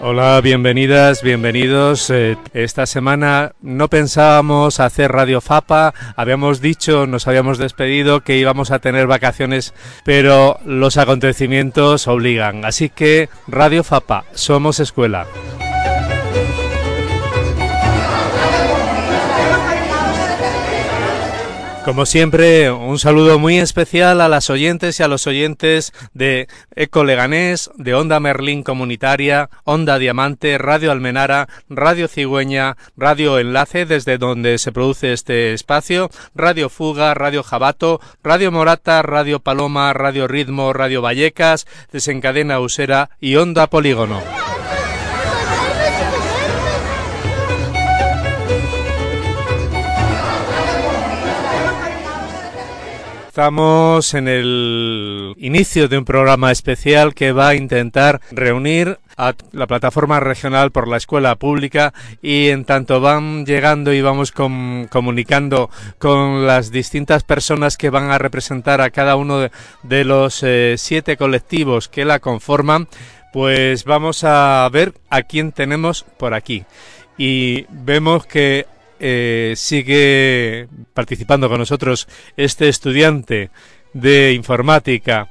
Hola, bienvenidas, bienvenidos. Esta semana no pensábamos hacer Radio Fapa, nos habíamos despedido que íbamos a tener vacaciones, pero los acontecimientos obligan. Así que Radio Fapa, somos escuela. Como siempre, un saludo muy especial a las oyentes y a los oyentes de Eco Leganés, de Onda Merlín Comunitaria, Onda Diamante, Radio Almenara, Radio Cigüeña, Radio Enlace, desde donde se produce este espacio, Radio Fuga, Radio Jabato, Radio Morata, Radio Paloma, Radio Ritmo, Radio Vallecas, Desencadena Usera y Onda Polígono. Estamos en el inicio de un programa especial que va a intentar reunir a la plataforma regional por la escuela pública, y en tanto van llegando y vamos comunicando con las distintas personas que van a representar a cada uno de los 7 colectivos que la conforman, pues vamos a ver a quién tenemos por aquí. Y vemos que sigue participando con nosotros este estudiante de informática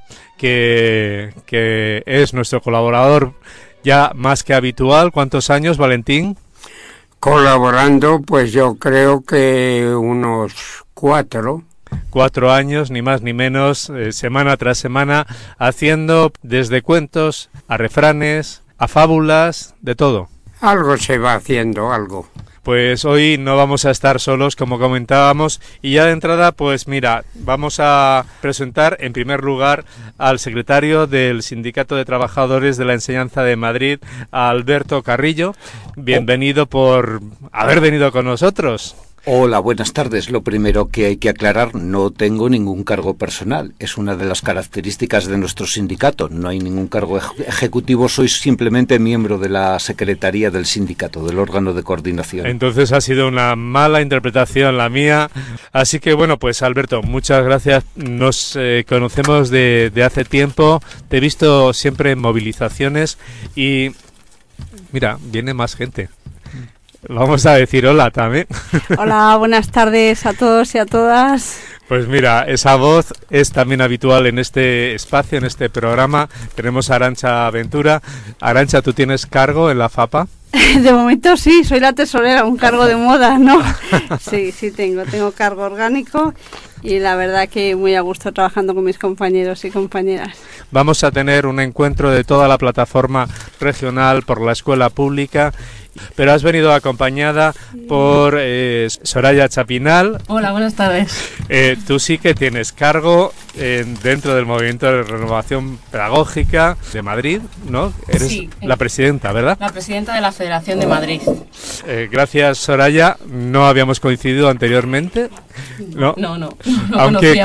que es nuestro colaborador ya más que habitual. ¿Cuántos años, Valentín? Colaborando, pues yo creo que unos 4. 4 años, ni más ni menos, semana tras semana, haciendo desde cuentos a refranes, a fábulas, de todo. Algo se va haciendo, algo. Pues hoy no vamos a estar solos, como comentábamos, y ya de entrada, pues mira, vamos a presentar en primer lugar al secretario del Sindicato de Trabajadores de la Enseñanza de Madrid, a Alberto Carrillo. Bienvenido por haber venido con nosotros. Hola, buenas tardes. Lo primero que hay que aclarar, no tengo ningún cargo personal. Es una de las características de nuestro sindicato. No hay ningún cargo ejecutivo, soy simplemente miembro de la secretaría del sindicato, del órgano de coordinación. Entonces ha sido una mala interpretación la mía. Así que bueno, pues Alberto, muchas gracias. Nos conocemos de hace tiempo. Te he visto siempre en movilizaciones y mira, viene más gente. Vamos a decir hola también. Hola, buenas tardes a todos y a todas. Pues mira, esa voz es también habitual en este espacio, en este programa. Tenemos a Arantxa Ventura. Arantxa, ¿tú tienes cargo en la FAPA? De momento sí, soy la tesorera, un cargo de moda, ¿no? Sí, tengo cargo orgánico y la verdad que muy a gusto trabajando con mis compañeros y compañeras. Vamos a tener un encuentro de toda la plataforma regional por la escuela pública, pero has venido acompañada por Soraya Chapinal. Hola, buenas tardes. Tú sí que tienes cargo dentro del Movimiento de Renovación Pedagógica de Madrid, ¿no? Eres sí, la presidenta, ¿verdad? La presidenta de la Federación de Madrid. Gracias, Soraya. No habíamos coincidido anteriormente, ¿no? No aunque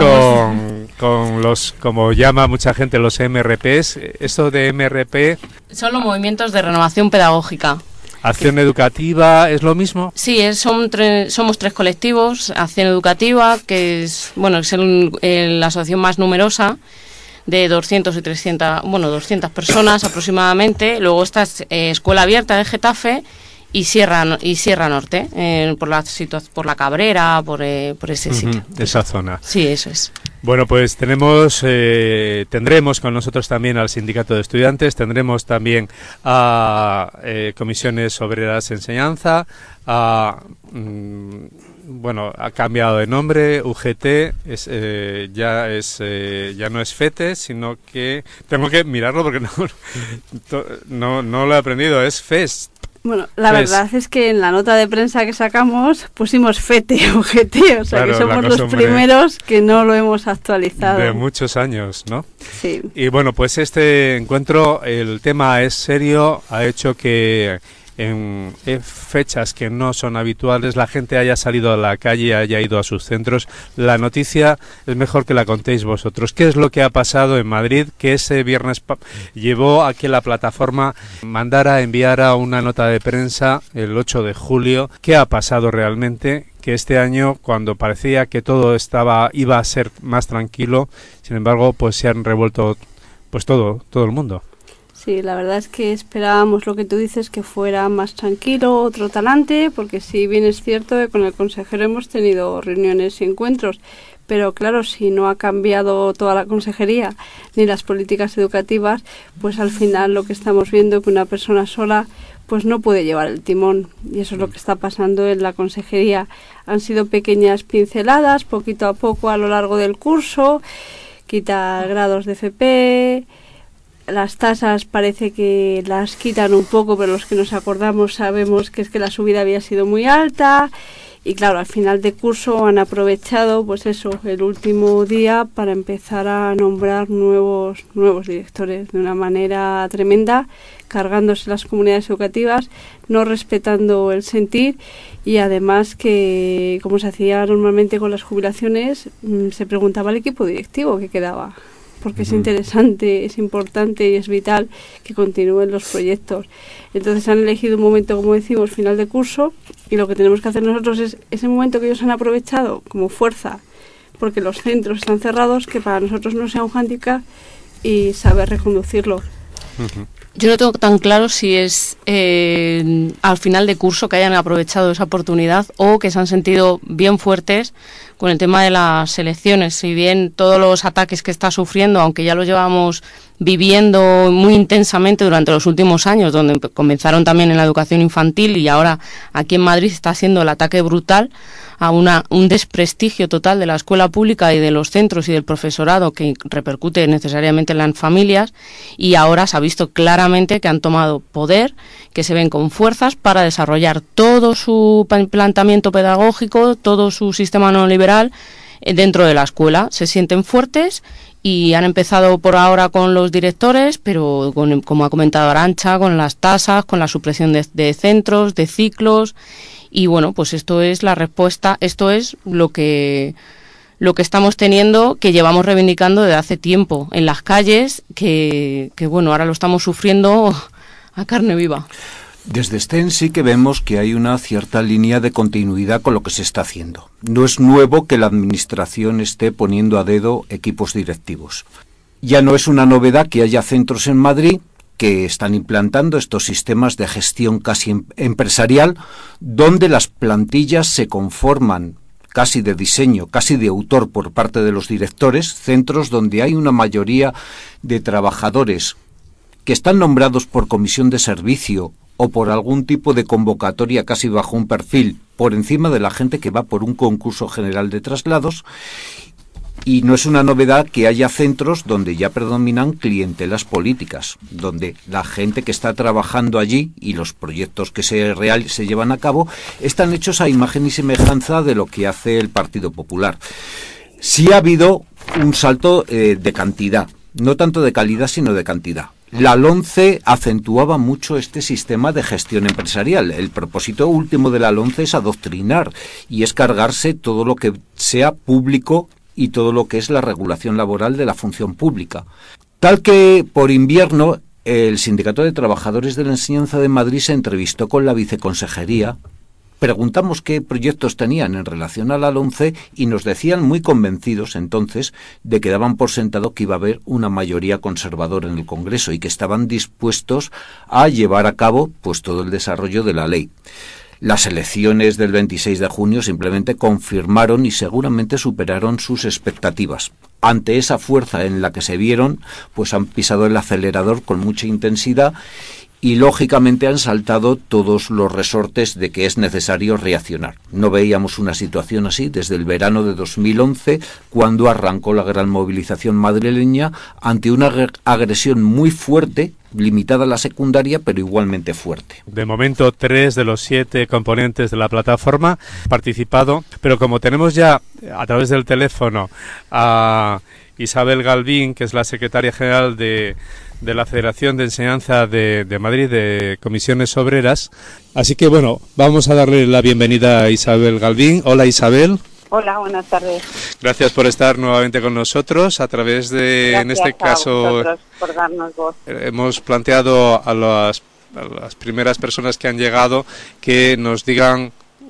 con los, como llama mucha gente, los MRPs. Esto de MRP... Son los movimientos de renovación pedagógica. ¿Acción educativa es lo mismo? Sí, somos 3 colectivos. Acción educativa, que es la asociación más numerosa, de 200 y 300, 200 personas aproximadamente. Luego está Escuela Abierta de Getafe y Sierra Norte, por la Cabrera, por ese sitio. Esa zona. Sí, eso es. Bueno, pues tendremos con nosotros también al Sindicato de Estudiantes, tendremos también a Comisiones Obreras Enseñanza, ha cambiado de nombre, UGT, ya no es FETE, sino que tengo que mirarlo porque no lo he aprendido, es FEST. Bueno, la verdad es que en la nota de prensa que sacamos pusimos FETE, UGT, o sea, claro, que somos los primeros que no lo hemos actualizado. De muchos años, ¿no? Sí. Y bueno, pues este encuentro, el tema es serio, ha hecho que en fechas que no son habituales la gente haya salido a la calle, haya ido a sus centros. La noticia es mejor que la contéis vosotros. ¿Qué es lo que ha pasado en Madrid? Que ese viernes llevó a que la plataforma enviara una nota de prensa el 8 de julio. ¿Qué ha pasado realmente? Que este año, cuando parecía que todo iba a ser más tranquilo, sin embargo, pues se han revuelto pues todo el mundo. Sí, la verdad es que esperábamos lo que tú dices, que fuera más tranquilo, otro talante, porque si bien es cierto que con el consejero hemos tenido reuniones y encuentros, pero claro, si no ha cambiado toda la consejería ni las políticas educativas, pues al final lo que estamos viendo es que una persona sola pues no puede llevar el timón, y eso es lo que está pasando en la consejería. Han sido pequeñas pinceladas, poquito a poco a lo largo del curso, quitar grados de FP. Las tasas parece que las quitan un poco, pero los que nos acordamos sabemos que es que la subida había sido muy alta. Y claro, al final de curso han aprovechado, pues eso, el último día para empezar a nombrar nuevos directores de una manera tremenda, cargándose las comunidades educativas, no respetando el sentir, y además que, como se hacía normalmente con las jubilaciones, se preguntaba al equipo directivo qué quedaba, porque es interesante, es importante y es vital que continúen los proyectos. Entonces han elegido un momento, como decimos, final de curso, y lo que tenemos que hacer nosotros es ese momento que ellos han aprovechado como fuerza, porque los centros están cerrados, que para nosotros no sea un hándicap, y saber reconducirlo. Yo no tengo tan claro si es al final de curso que hayan aprovechado esa oportunidad o que se han sentido bien fuertes con el tema de las elecciones. Si bien todos los ataques que está sufriendo, aunque ya los llevamos viviendo muy intensamente durante los últimos años, donde comenzaron también en la educación infantil y ahora aquí en Madrid está siendo el ataque brutal a un desprestigio total de la escuela pública y de los centros y del profesorado, que repercute necesariamente en las familias, y ahora se ha visto claramente que han tomado poder, que se ven con fuerzas para desarrollar todo su planteamiento pedagógico, todo su sistema neoliberal dentro de la escuela. Se sienten fuertes y han empezado por ahora con los directores, pero como ha comentado Arantxa, con las tasas, con la supresión de centros, de ciclos. Y bueno, pues esto es la respuesta, esto es lo que estamos teniendo, que llevamos reivindicando desde hace tiempo en las calles, que bueno, ahora lo estamos sufriendo a carne viva. Desde STEN sí que vemos que hay una cierta línea de continuidad con lo que se está haciendo. No es nuevo que la administración esté poniendo a dedo equipos directivos. Ya no es una novedad que haya centros en Madrid que están implantando estos sistemas de gestión casi empresarial, donde las plantillas se conforman casi de diseño, casi de autor por parte de los directores, centros donde hay una mayoría de trabajadores que están nombrados por comisión de servicio o por algún tipo de convocatoria casi bajo un perfil por encima de la gente que va por un concurso general de traslados. Y no es una novedad que haya centros donde ya predominan clientelas políticas, donde la gente que está trabajando allí y los proyectos que se llevan a cabo están hechos a imagen y semejanza de lo que hace el Partido Popular. Sí ha habido un salto de cantidad, no tanto de calidad sino de cantidad. La LOMCE acentuaba mucho este sistema de gestión empresarial. El propósito último de la LOMCE es adoctrinar y es cargarse todo lo que sea público y todo lo que es la regulación laboral de la función pública. Tal que por invierno el Sindicato de Trabajadores de la Enseñanza de Madrid se entrevistó con la viceconsejería. Preguntamos qué proyectos tenían en relación a la LOMCE y nos decían muy convencidos entonces de que daban por sentado que iba a haber una mayoría conservadora en el Congreso y que estaban dispuestos a llevar a cabo pues todo el desarrollo de la ley. Las elecciones del 26 de junio simplemente confirmaron y seguramente superaron sus expectativas. Ante esa fuerza en la que se vieron, pues han pisado el acelerador con mucha intensidad y lógicamente han saltado todos los resortes de que es necesario reaccionar. No veíamos una situación así desde el verano de 2011, cuando arrancó la gran movilización madrileña ante una agresión muy fuerte, limitada a la secundaria, pero igualmente fuerte. De momento, 3 de los 7 componentes de la plataforma han participado, pero como tenemos ya a través del teléfono a Isabel Galvín, que es la secretaria general de la Federación de Enseñanza de Madrid, de Comisiones Obreras. Así que bueno, vamos a darle la bienvenida a Isabel Galvín. Hola, Isabel. Hola, buenas tardes. Gracias por estar nuevamente con nosotros a través de, gracias, en este caso, por darnos voz. Hemos planteado a las primeras personas que han llegado que nos digan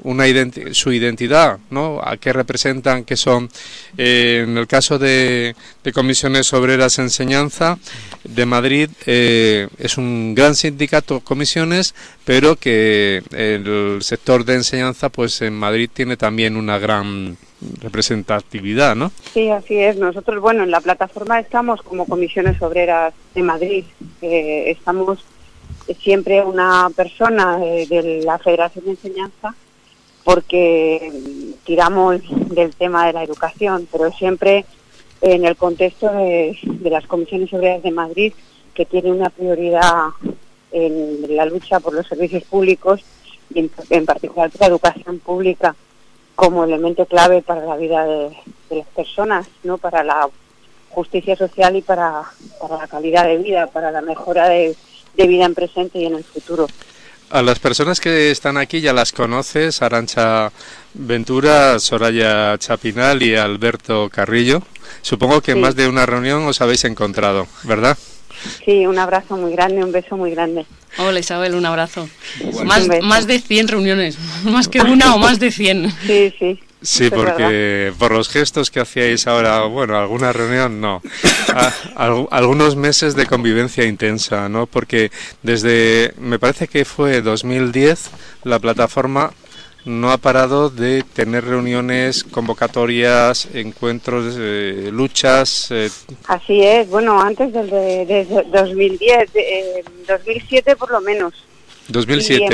su identidad, ¿no? A qué representan, qué son. En el caso de Comisiones Obreras Enseñanza, de Madrid es un gran sindicato comisiones, pero que el sector de enseñanza pues en Madrid tiene también una gran representatividad, ¿no? Sí, así es. Nosotros, bueno, en la plataforma estamos como Comisiones Obreras de Madrid. Estamos siempre una persona de la Federación de Enseñanza, porque tiramos del tema de la educación, pero siempre en el contexto de las Comisiones Obreras de Madrid, que tiene una prioridad en la lucha por los servicios públicos y en particular la educación pública como elemento clave para la vida de las personas, ¿no? Para la justicia social y para la calidad de vida, para la mejora de vida en presente y en el futuro. A las personas que están aquí ya las conoces, Arantxa Ventura, Soraya Chapinal y Alberto Carrillo. Supongo que en más de una reunión os habéis encontrado, ¿verdad? Sí, un abrazo muy grande, un beso muy grande. Hola Isabel, un abrazo. Bueno. Más de 100 reuniones, más que una o más de 100. Sí, sí. Sí, porque por los gestos que hacíais ahora, bueno, alguna reunión no, algunos meses de convivencia intensa, ¿no? Porque desde, me parece que fue 2010, la plataforma no ha parado de tener reuniones, convocatorias, encuentros, luchas. Así es, bueno, antes desde 2010, 2007 por lo menos. 2007.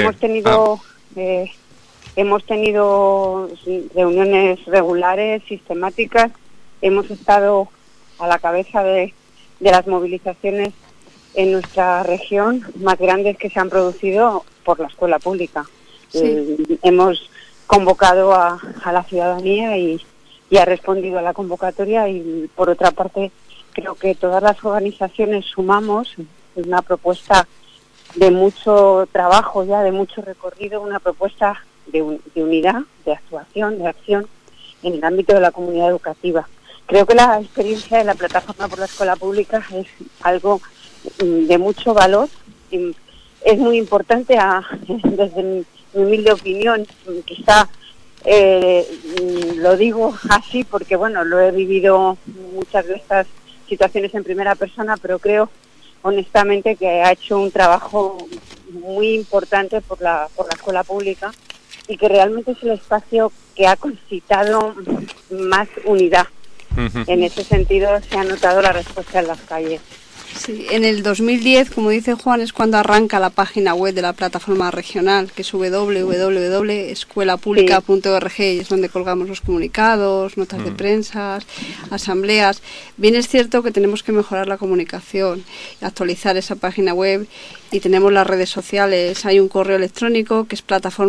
Y hemos tenido reuniones regulares, sistemáticas. Hemos estado a la cabeza de las movilizaciones en nuestra región más grandes que se han producido por la escuela pública. Sí. Hemos convocado a la ciudadanía y ha respondido a la convocatoria, y por otra parte creo que todas las organizaciones sumamos una propuesta de mucho trabajo ya, de mucho recorrido, una propuesta de unidad, de actuación, de acción en el ámbito de la comunidad educativa. Creo que la experiencia de la Plataforma por la Escuela Pública es algo de mucho valor. Es muy importante, desde mi humilde opinión, quizá lo digo así porque, bueno, lo he vivido muchas de estas situaciones en primera persona, pero creo honestamente que ha hecho un trabajo muy importante por la escuela pública, y que realmente es el espacio que ha concitado más unidad. Uh-huh. En ese sentido se ha notado la respuesta en las calles. Sí, en el 2010, como dice Juan, es cuando arranca la página web de la plataforma regional, que es www.escuelapublica.org, y es donde colgamos los comunicados, notas de prensa, asambleas. Bien es cierto que tenemos que mejorar la comunicación, actualizar esa página web, y tenemos las redes sociales. Hay un correo electrónico que es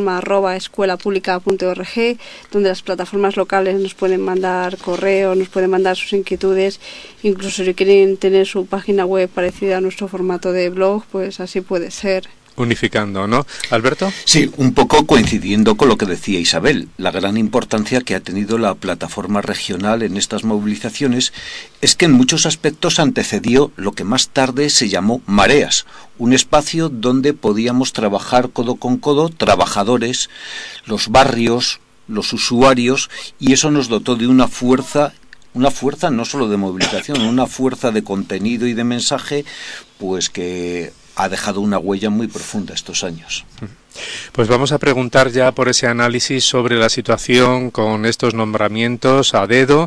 plataforma@escuelapublica.org, donde las plataformas locales nos pueden mandar correos, nos pueden mandar sus inquietudes, incluso si quieren tener su página web parecida a nuestro formato de blog, pues así puede ser. Unificando, ¿no? ¿Alberto? Sí, un poco coincidiendo con lo que decía Isabel. La gran importancia que ha tenido la plataforma regional en estas movilizaciones es que en muchos aspectos antecedió lo que más tarde se llamó Mareas, un espacio donde podíamos trabajar codo con codo, trabajadores, los barrios, los usuarios, y eso nos dotó de una fuerza no solo de movilización, una fuerza de contenido y de mensaje, pues que ha dejado una huella muy profunda estos años. Pues vamos a preguntar ya por ese análisis sobre la situación con estos nombramientos a dedo,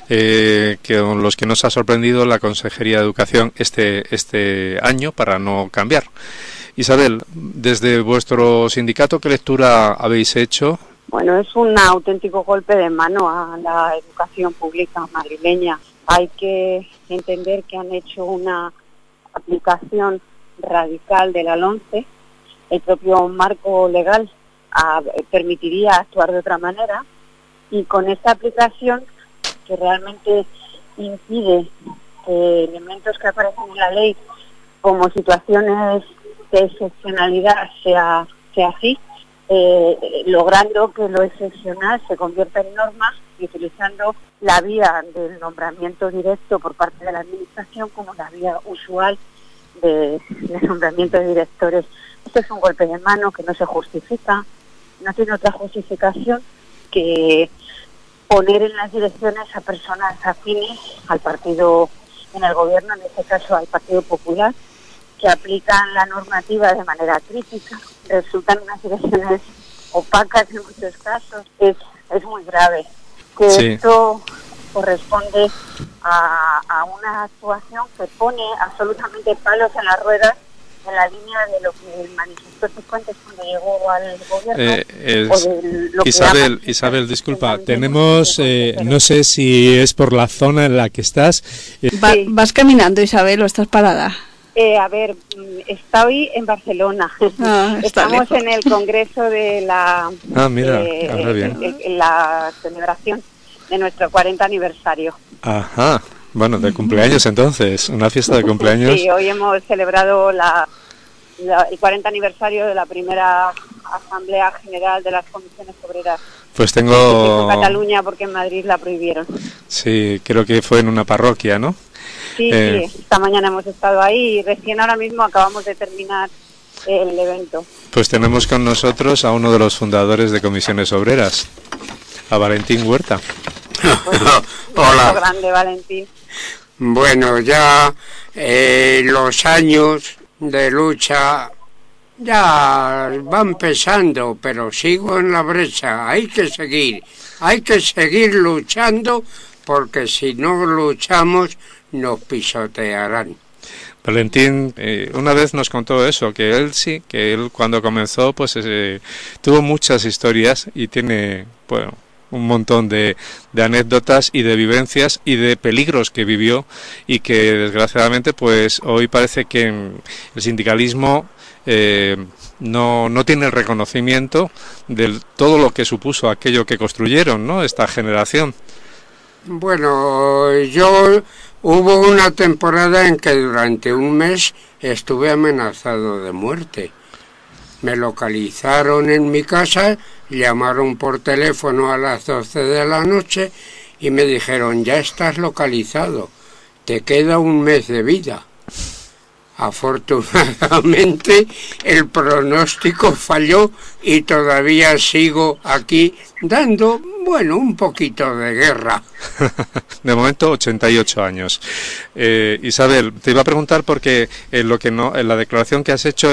con los que nos ha sorprendido la Consejería de Educación este año, para no cambiar. Isabel, desde vuestro sindicato, ¿qué lectura habéis hecho? Bueno, es un auténtico golpe de mano a la educación pública madrileña. Hay que entender que han hecho una aplicación radical de la LOMCE. El propio marco legal permitiría actuar de otra manera, y con esta aplicación, que realmente impide que elementos que aparecen en la ley como situaciones de excepcionalidad sea así, logrando que lo excepcional se convierta en norma, y utilizando la vía del nombramiento directo por parte de la Administración como la vía usual de nombramiento de directores. Esto es un golpe de mano que no se justifica, no tiene otra justificación que poner en las direcciones a personas afines al partido en el gobierno, en este caso al Partido Popular, que aplican la normativa de manera crítica, resultan unas direcciones opacas en muchos casos. Es muy grave que Sí. esto corresponde a una actuación que pone absolutamente palos en las ruedas en la línea de lo que manifestó Cifuentes cuando llegó al gobierno. O de lo que Isabel, disculpa, tenemos, no sé si es por la zona en la que estás. ¿Vas caminando, Isabel, o estás parada? A ver, estoy en Barcelona. Estamos en el congreso de la mira, ahora bien. La celebración de nuestro 40 aniversario. Ajá, bueno, de cumpleaños entonces, una fiesta de cumpleaños. Sí, hoy hemos celebrado el 40 aniversario de la primera Asamblea General de las Comisiones Obreras. Pues tengo... En Cataluña, porque en Madrid la prohibieron. Sí, creo que fue en una parroquia, ¿no? Sí, esta mañana hemos estado ahí y recién ahora mismo acabamos de terminar el evento. Pues tenemos con nosotros a uno de los fundadores de Comisiones Obreras, a Valentín Huerta. Pues, Hola. Grande, Valentín. Bueno, ya los años de lucha ya van pesando, pero sigo en la brecha. Hay que seguir luchando, porque si no luchamos nos pisotearán. Valentín una vez nos contó eso, que él cuando comenzó pues tuvo muchas historias y tiene, bueno, un montón de anécdotas y de vivencias y de peligros que vivió, y que desgraciadamente pues hoy parece que el sindicalismo no tiene el reconocimiento de todo lo que supuso aquello que construyeron, ¿no?, esta generación. Bueno, hubo una temporada en que durante un mes estuve amenazado de muerte. Me localizaron en mi casa, llamaron por teléfono a las 12 de la noche y me dijeron: ya estás localizado, te queda un mes de vida. Afortunadamente el pronóstico falló y todavía sigo aquí dando, bueno, un poquito de guerra. De momento 88 años. Isabel, te iba a preguntar porque en la declaración que has hecho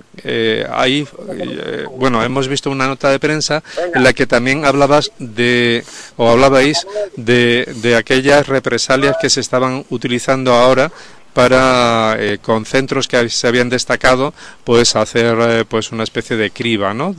hemos visto una nota de prensa en la que también hablabais de aquellas represalias que se estaban utilizando ahora para con centros que se habían destacado, pues hacer pues una especie de criba, ¿no?,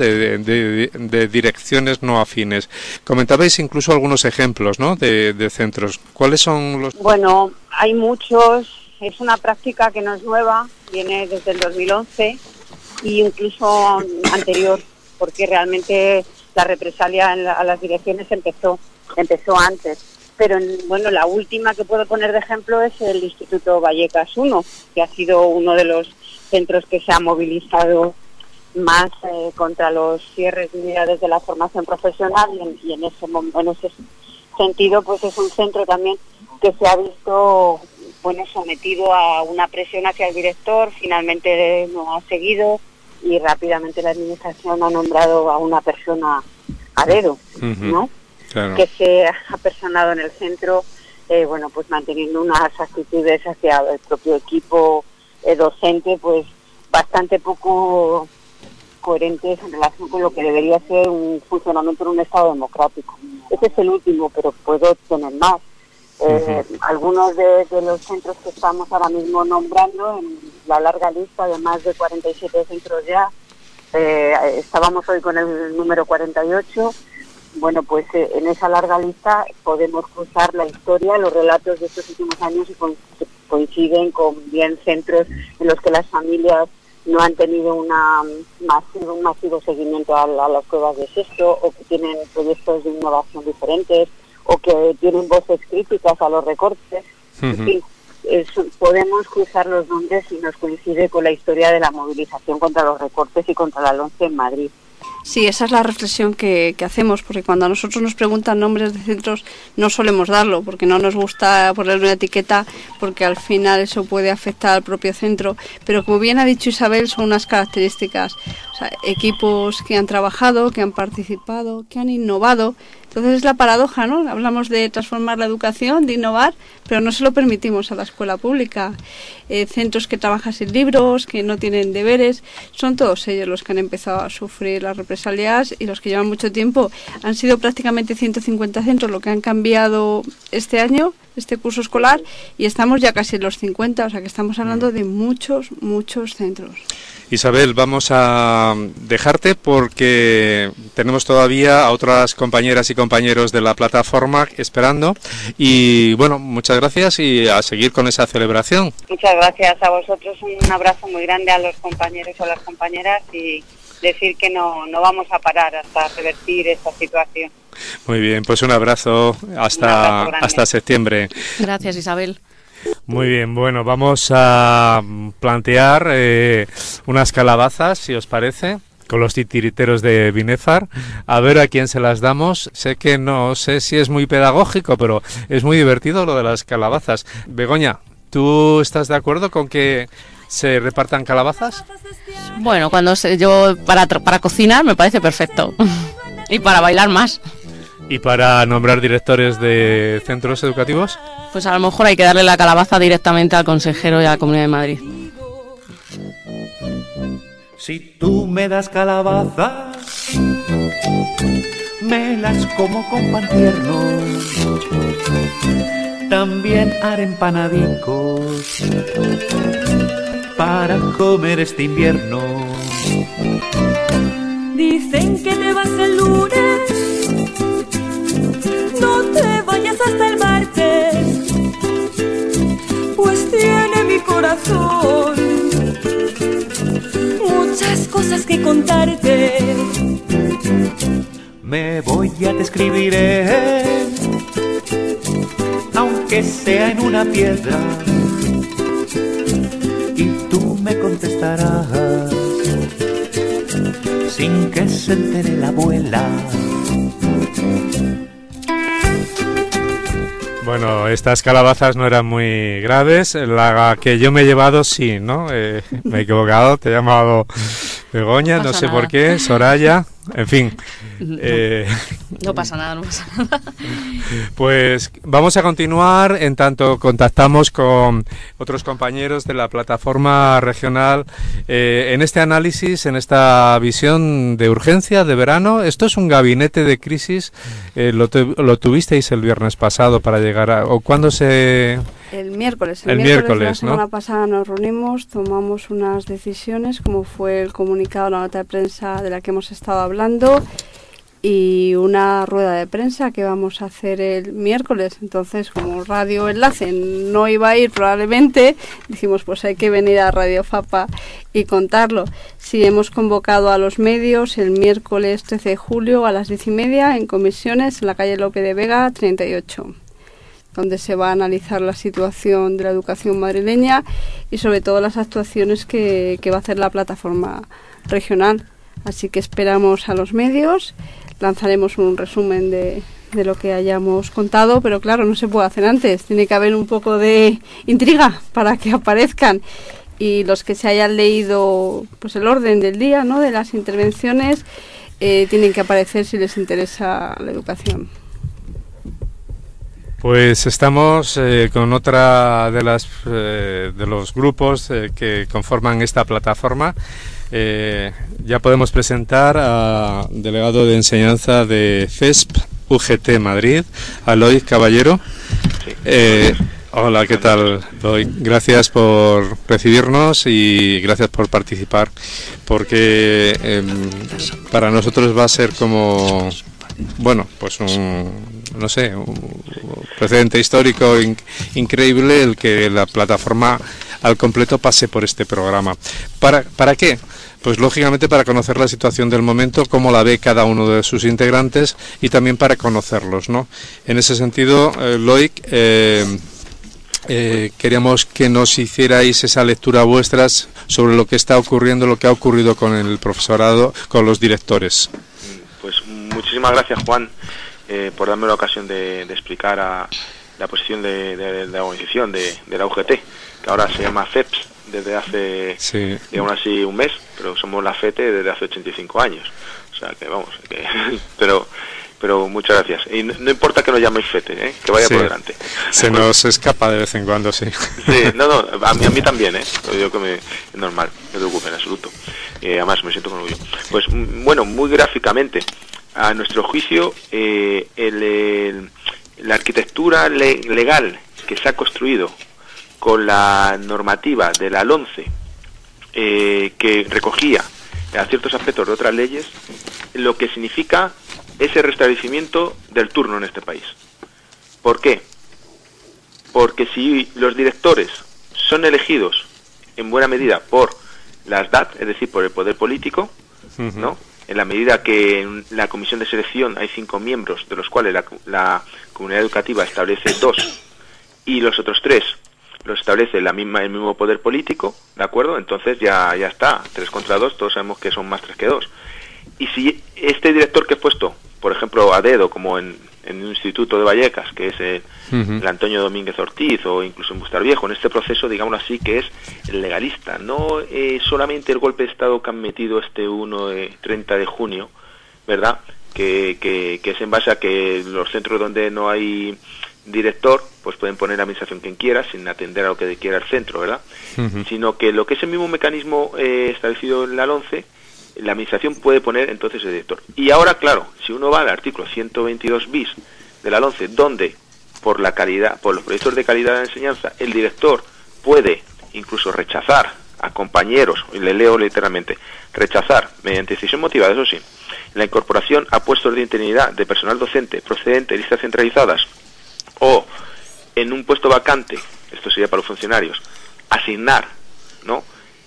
de direcciones no afines. Comentabais incluso algunos ejemplos, ¿no?, de centros. ¿Cuáles son los...? Bueno, hay muchos. Es una práctica que no es nueva, viene desde el 2011 y incluso anterior, porque realmente la represalia a las direcciones empezó antes. Pero la última que puedo poner de ejemplo es el Instituto Vallecas 1, que ha sido uno de los centros que se ha movilizado más contra los cierres de unidades de la formación profesional, y en ese sentido pues es un centro también que se ha visto sometido a una presión hacia el director. Finalmente no ha seguido y rápidamente la administración ha nombrado a una persona a dedo, ¿no? Claro. Que se ha personado en el centro, pues manteniendo unas actitudes hacia el propio equipo docente, pues bastante poco coherentes en relación con lo que debería ser un funcionamiento en un Estado democrático. Ese es el último, pero puedo tener más. Algunos de los centros que estamos ahora mismo nombrando, en la larga lista de más de 47 centros ya, estábamos hoy con el número 48. Bueno, pues en esa larga lista podemos cruzar la historia, los relatos de estos últimos años, y coinciden con bien centros en los que las familias no han tenido un masivo seguimiento a las pruebas de sexto, o que tienen proyectos de innovación diferentes, o que tienen voces críticas a los recortes. En fin, podemos cruzar los nombres y nos coincide con la historia de la movilización contra los recortes y contra la LOMCE en Madrid. Sí, esa es la reflexión que hacemos, porque cuando a nosotros nos preguntan nombres de centros no solemos darlo, porque no nos gusta ponerle una etiqueta, porque al final eso puede afectar al propio centro. Pero como bien ha dicho Isabel, son unas características O sea, equipos que han trabajado, que han participado, que han innovado. Entonces es la paradoja, ¿no? Hablamos de transformar la educación, de innovar, pero no se lo permitimos a la escuela pública. Centros que trabajan sin libros, que no tienen deberes, son todos ellos los que han empezado a sufrir las represalias, y los que llevan mucho tiempo. Han sido prácticamente 150 centros lo que han cambiado este año, este curso escolar, y estamos ya casi en los 50, o sea que estamos hablando de muchos centros. Isabel, vamos a dejarte porque tenemos todavía a otras compañeras y compañeros de la plataforma esperando, y bueno, muchas gracias y a seguir con esa celebración. Muchas gracias a vosotros, un abrazo muy grande a los compañeros y a las compañeras, y decir que no vamos a parar hasta revertir esta situación. Muy bien, pues un abrazo hasta septiembre. Gracias, Isabel. Muy bien, bueno, vamos a plantear unas calabazas, si os parece, con los titiriteros de Binefar, a ver a quién se las damos. Sé que no sé si es muy pedagógico, pero es muy divertido lo de las calabazas. Begoña, ¿tú estás de acuerdo con que se repartan calabazas? Bueno, yo para cocinar me parece perfecto. Y para bailar más. ¿Y para nombrar directores de centros educativos? Pues a lo mejor hay que darle la calabaza directamente al consejero y a la Comunidad de Madrid. Si tú me das calabazas, me las como con pan tierno. También haré empanadicos para comer este invierno. Dicen que te vas el lunes, no te vayas hasta el martes, pues tiene mi corazón muchas cosas que contarte. Me voy a te escribiré, aunque sea en una piedra, y tú me contestarás sin que se entere la abuela. Bueno, estas calabazas no eran muy graves. La que yo me he llevado sí, ¿no? Me he equivocado, te he llamado Begoña, no sé por qué, Soraya, en fin. No pasa nada. Pues vamos a continuar en tanto contactamos con otros compañeros de la plataforma regional en este análisis, en esta visión de urgencia de verano. Esto es un gabinete de crisis, lo tuvisteis el viernes pasado para llegar a... ¿O cuándo se...? El miércoles, la semana pasada nos reunimos, tomamos unas decisiones, como fue el comunicado, la nota de prensa de la que hemos estado hablando, y una rueda de prensa que vamos a hacer el miércoles. Entonces, como Radio Enlace no iba a ir probablemente, dijimos pues hay que venir a Radio Fapa y contarlo. Sí, hemos convocado a los medios el miércoles 13 de julio a las 10:30 en comisiones en la calle Lope de Vega 38. Donde se va a analizar la situación de la educación madrileña y sobre todo las actuaciones que va a hacer la plataforma regional. Así que esperamos a los medios, lanzaremos un resumen de lo que hayamos contado, pero claro, no se puede hacer antes, tiene que haber un poco de intriga para que aparezcan. Y los que se hayan leído pues el orden del día, ¿no?, de las intervenciones, tienen que aparecer si les interesa la educación. Pues estamos con otra de los grupos que conforman esta plataforma. Ya podemos presentar al delegado de enseñanza de FESP UGT Madrid, Aloy Caballero. Hola, ¿qué tal, Aloy? Gracias por recibirnos y gracias por participar, porque para nosotros va a ser como, bueno, pues un precedente histórico increíble el que la plataforma al completo pase por este programa. ¿Para qué? Pues lógicamente para conocer la situación del momento, cómo la ve cada uno de sus integrantes y también para conocerlos, ¿no? En ese sentido, Loic, queríamos que nos hicierais esa lectura vuestras sobre lo que está ocurriendo, lo que ha ocurrido con el profesorado, con los directores. Pues muchísimas gracias, Juan, por darme la ocasión de explicar la posición de la organización de la UGT, que ahora se llama FEPS, desde hace, sí, digamos así, un mes, pero somos la FETE desde hace 85 años. O sea, que vamos, pero muchas gracias. Y no importa que nos llaméis FETE, que vaya sí, por delante. Se nos escapa de vez en cuando, sí. Sí, no, a mí también, lo digo que es normal, no te preocupes en absoluto. Además, me siento con orgullo. Pues, bueno, muy gráficamente, a nuestro juicio, la arquitectura legal que se ha construido con la normativa de la LONCE, que recogía a ciertos aspectos de otras leyes, lo que significa ese restablecimiento del turno en este país. ¿Por qué? Porque si los directores son elegidos en buena medida por las DAT, es decir, por el poder político, ¿no? En la medida que en la comisión de selección hay 5 miembros, de los cuales la comunidad educativa establece 2 y los otros 3 los establece el mismo poder político, ¿de acuerdo? Entonces ya está, 3 contra 2, todos sabemos que son más 3 que 2. Y si este director que he puesto, por ejemplo, a dedo, como en un instituto de Vallecas, que es el Antonio Domínguez Ortiz, o incluso en Bustar Viejo, en este proceso, digámoslo así, que es el legalista, no solamente el golpe de Estado que han metido este 30 de junio, ¿verdad?, que es en base a que los centros donde no hay director, pues pueden poner la administración quien quiera, sin atender a lo que quiera el centro, ¿verdad?, sino que lo que es el mismo mecanismo establecido en la LONCE, la administración puede poner entonces el director. Y ahora, claro, si uno va al artículo 122 bis de la LONCE, donde por la calidad, por los proyectos de calidad de la enseñanza, el director puede incluso rechazar a compañeros, y le leo literalmente, rechazar, mediante decisión motivada, eso sí, la incorporación a puestos de interinidad de personal docente procedente de listas centralizadas o en un puesto vacante, esto sería para los funcionarios, asignar, ¿no?,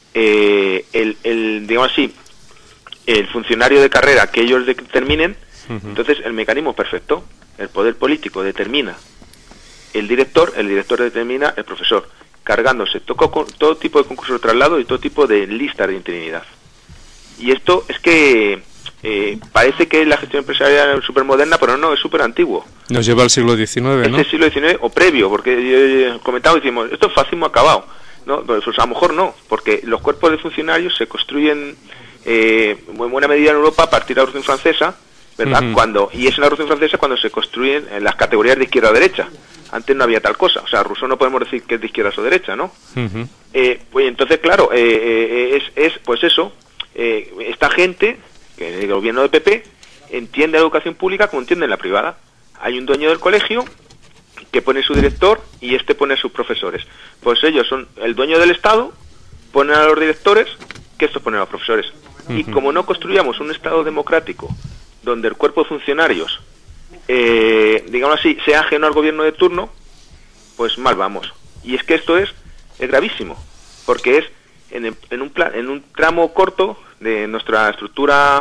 digamos así, el funcionario de carrera que ellos determinen. Entonces el mecanismo es perfecto, el poder político determina el director determina el profesor, cargándose todo tipo de concursos de traslado y todo tipo de listas de interinidad. Y esto es que parece que la gestión empresarial es súper moderna, pero no, es súper antiguo. Nos lleva al siglo XIX, ¿no? Es el siglo XIX o previo, porque comentamos y decimos, esto es fascismo acabado, ¿no? Pues a lo mejor no, porque los cuerpos de funcionarios se construyen en buena medida en Europa a partir de la Revolución Francesa, ¿verdad? Y es en la Revolución Francesa cuando se construyen las categorías de izquierda o derecha. Antes no había tal cosa, o sea, Rousseau no podemos decir que es de izquierdas o derecha, ¿no? Pues entonces, claro, pues eso, esta gente, que el gobierno de PP, entiende la educación pública como entiende la privada. Hay un dueño del colegio que pone su director y este pone a sus profesores. Pues ellos son el dueño del Estado, ponen a los directores, que estos ponen a los profesores. Y como no construyamos un Estado democrático donde el cuerpo de funcionarios, digamos así, sea ajeno al gobierno de turno, pues mal vamos. Y es que esto es gravísimo, porque es en un tramo corto de nuestra estructura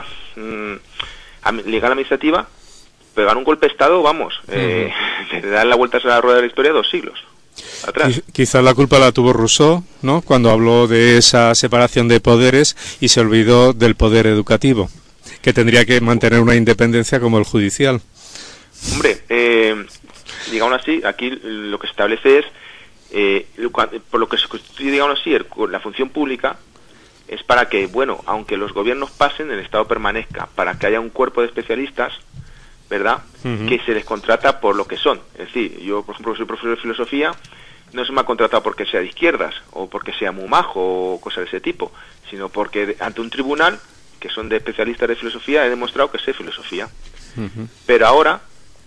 legal administrativa, pegar un golpe de Estado, vamos, de dar la vuelta a la rueda de la historia 2 siglos atrás. Quizás la culpa la tuvo Rousseau, ¿no?, cuando habló de esa separación de poderes y se olvidó del poder educativo, que tendría que mantener una independencia como el judicial. Hombre, digamos así, aquí lo que se establece es, por lo que se constituye, digamos así, la función pública es para que, bueno, aunque los gobiernos pasen, el Estado permanezca, para que haya un cuerpo de especialistas, ¿verdad?, que se les contrata por lo que son. Es decir, yo, por ejemplo, soy profesor de filosofía, no se me ha contratado porque sea de izquierdas, o porque sea muy majo, o cosas de ese tipo, sino porque ante un tribunal, que son de especialistas de filosofía, he demostrado que sé filosofía. Pero ahora,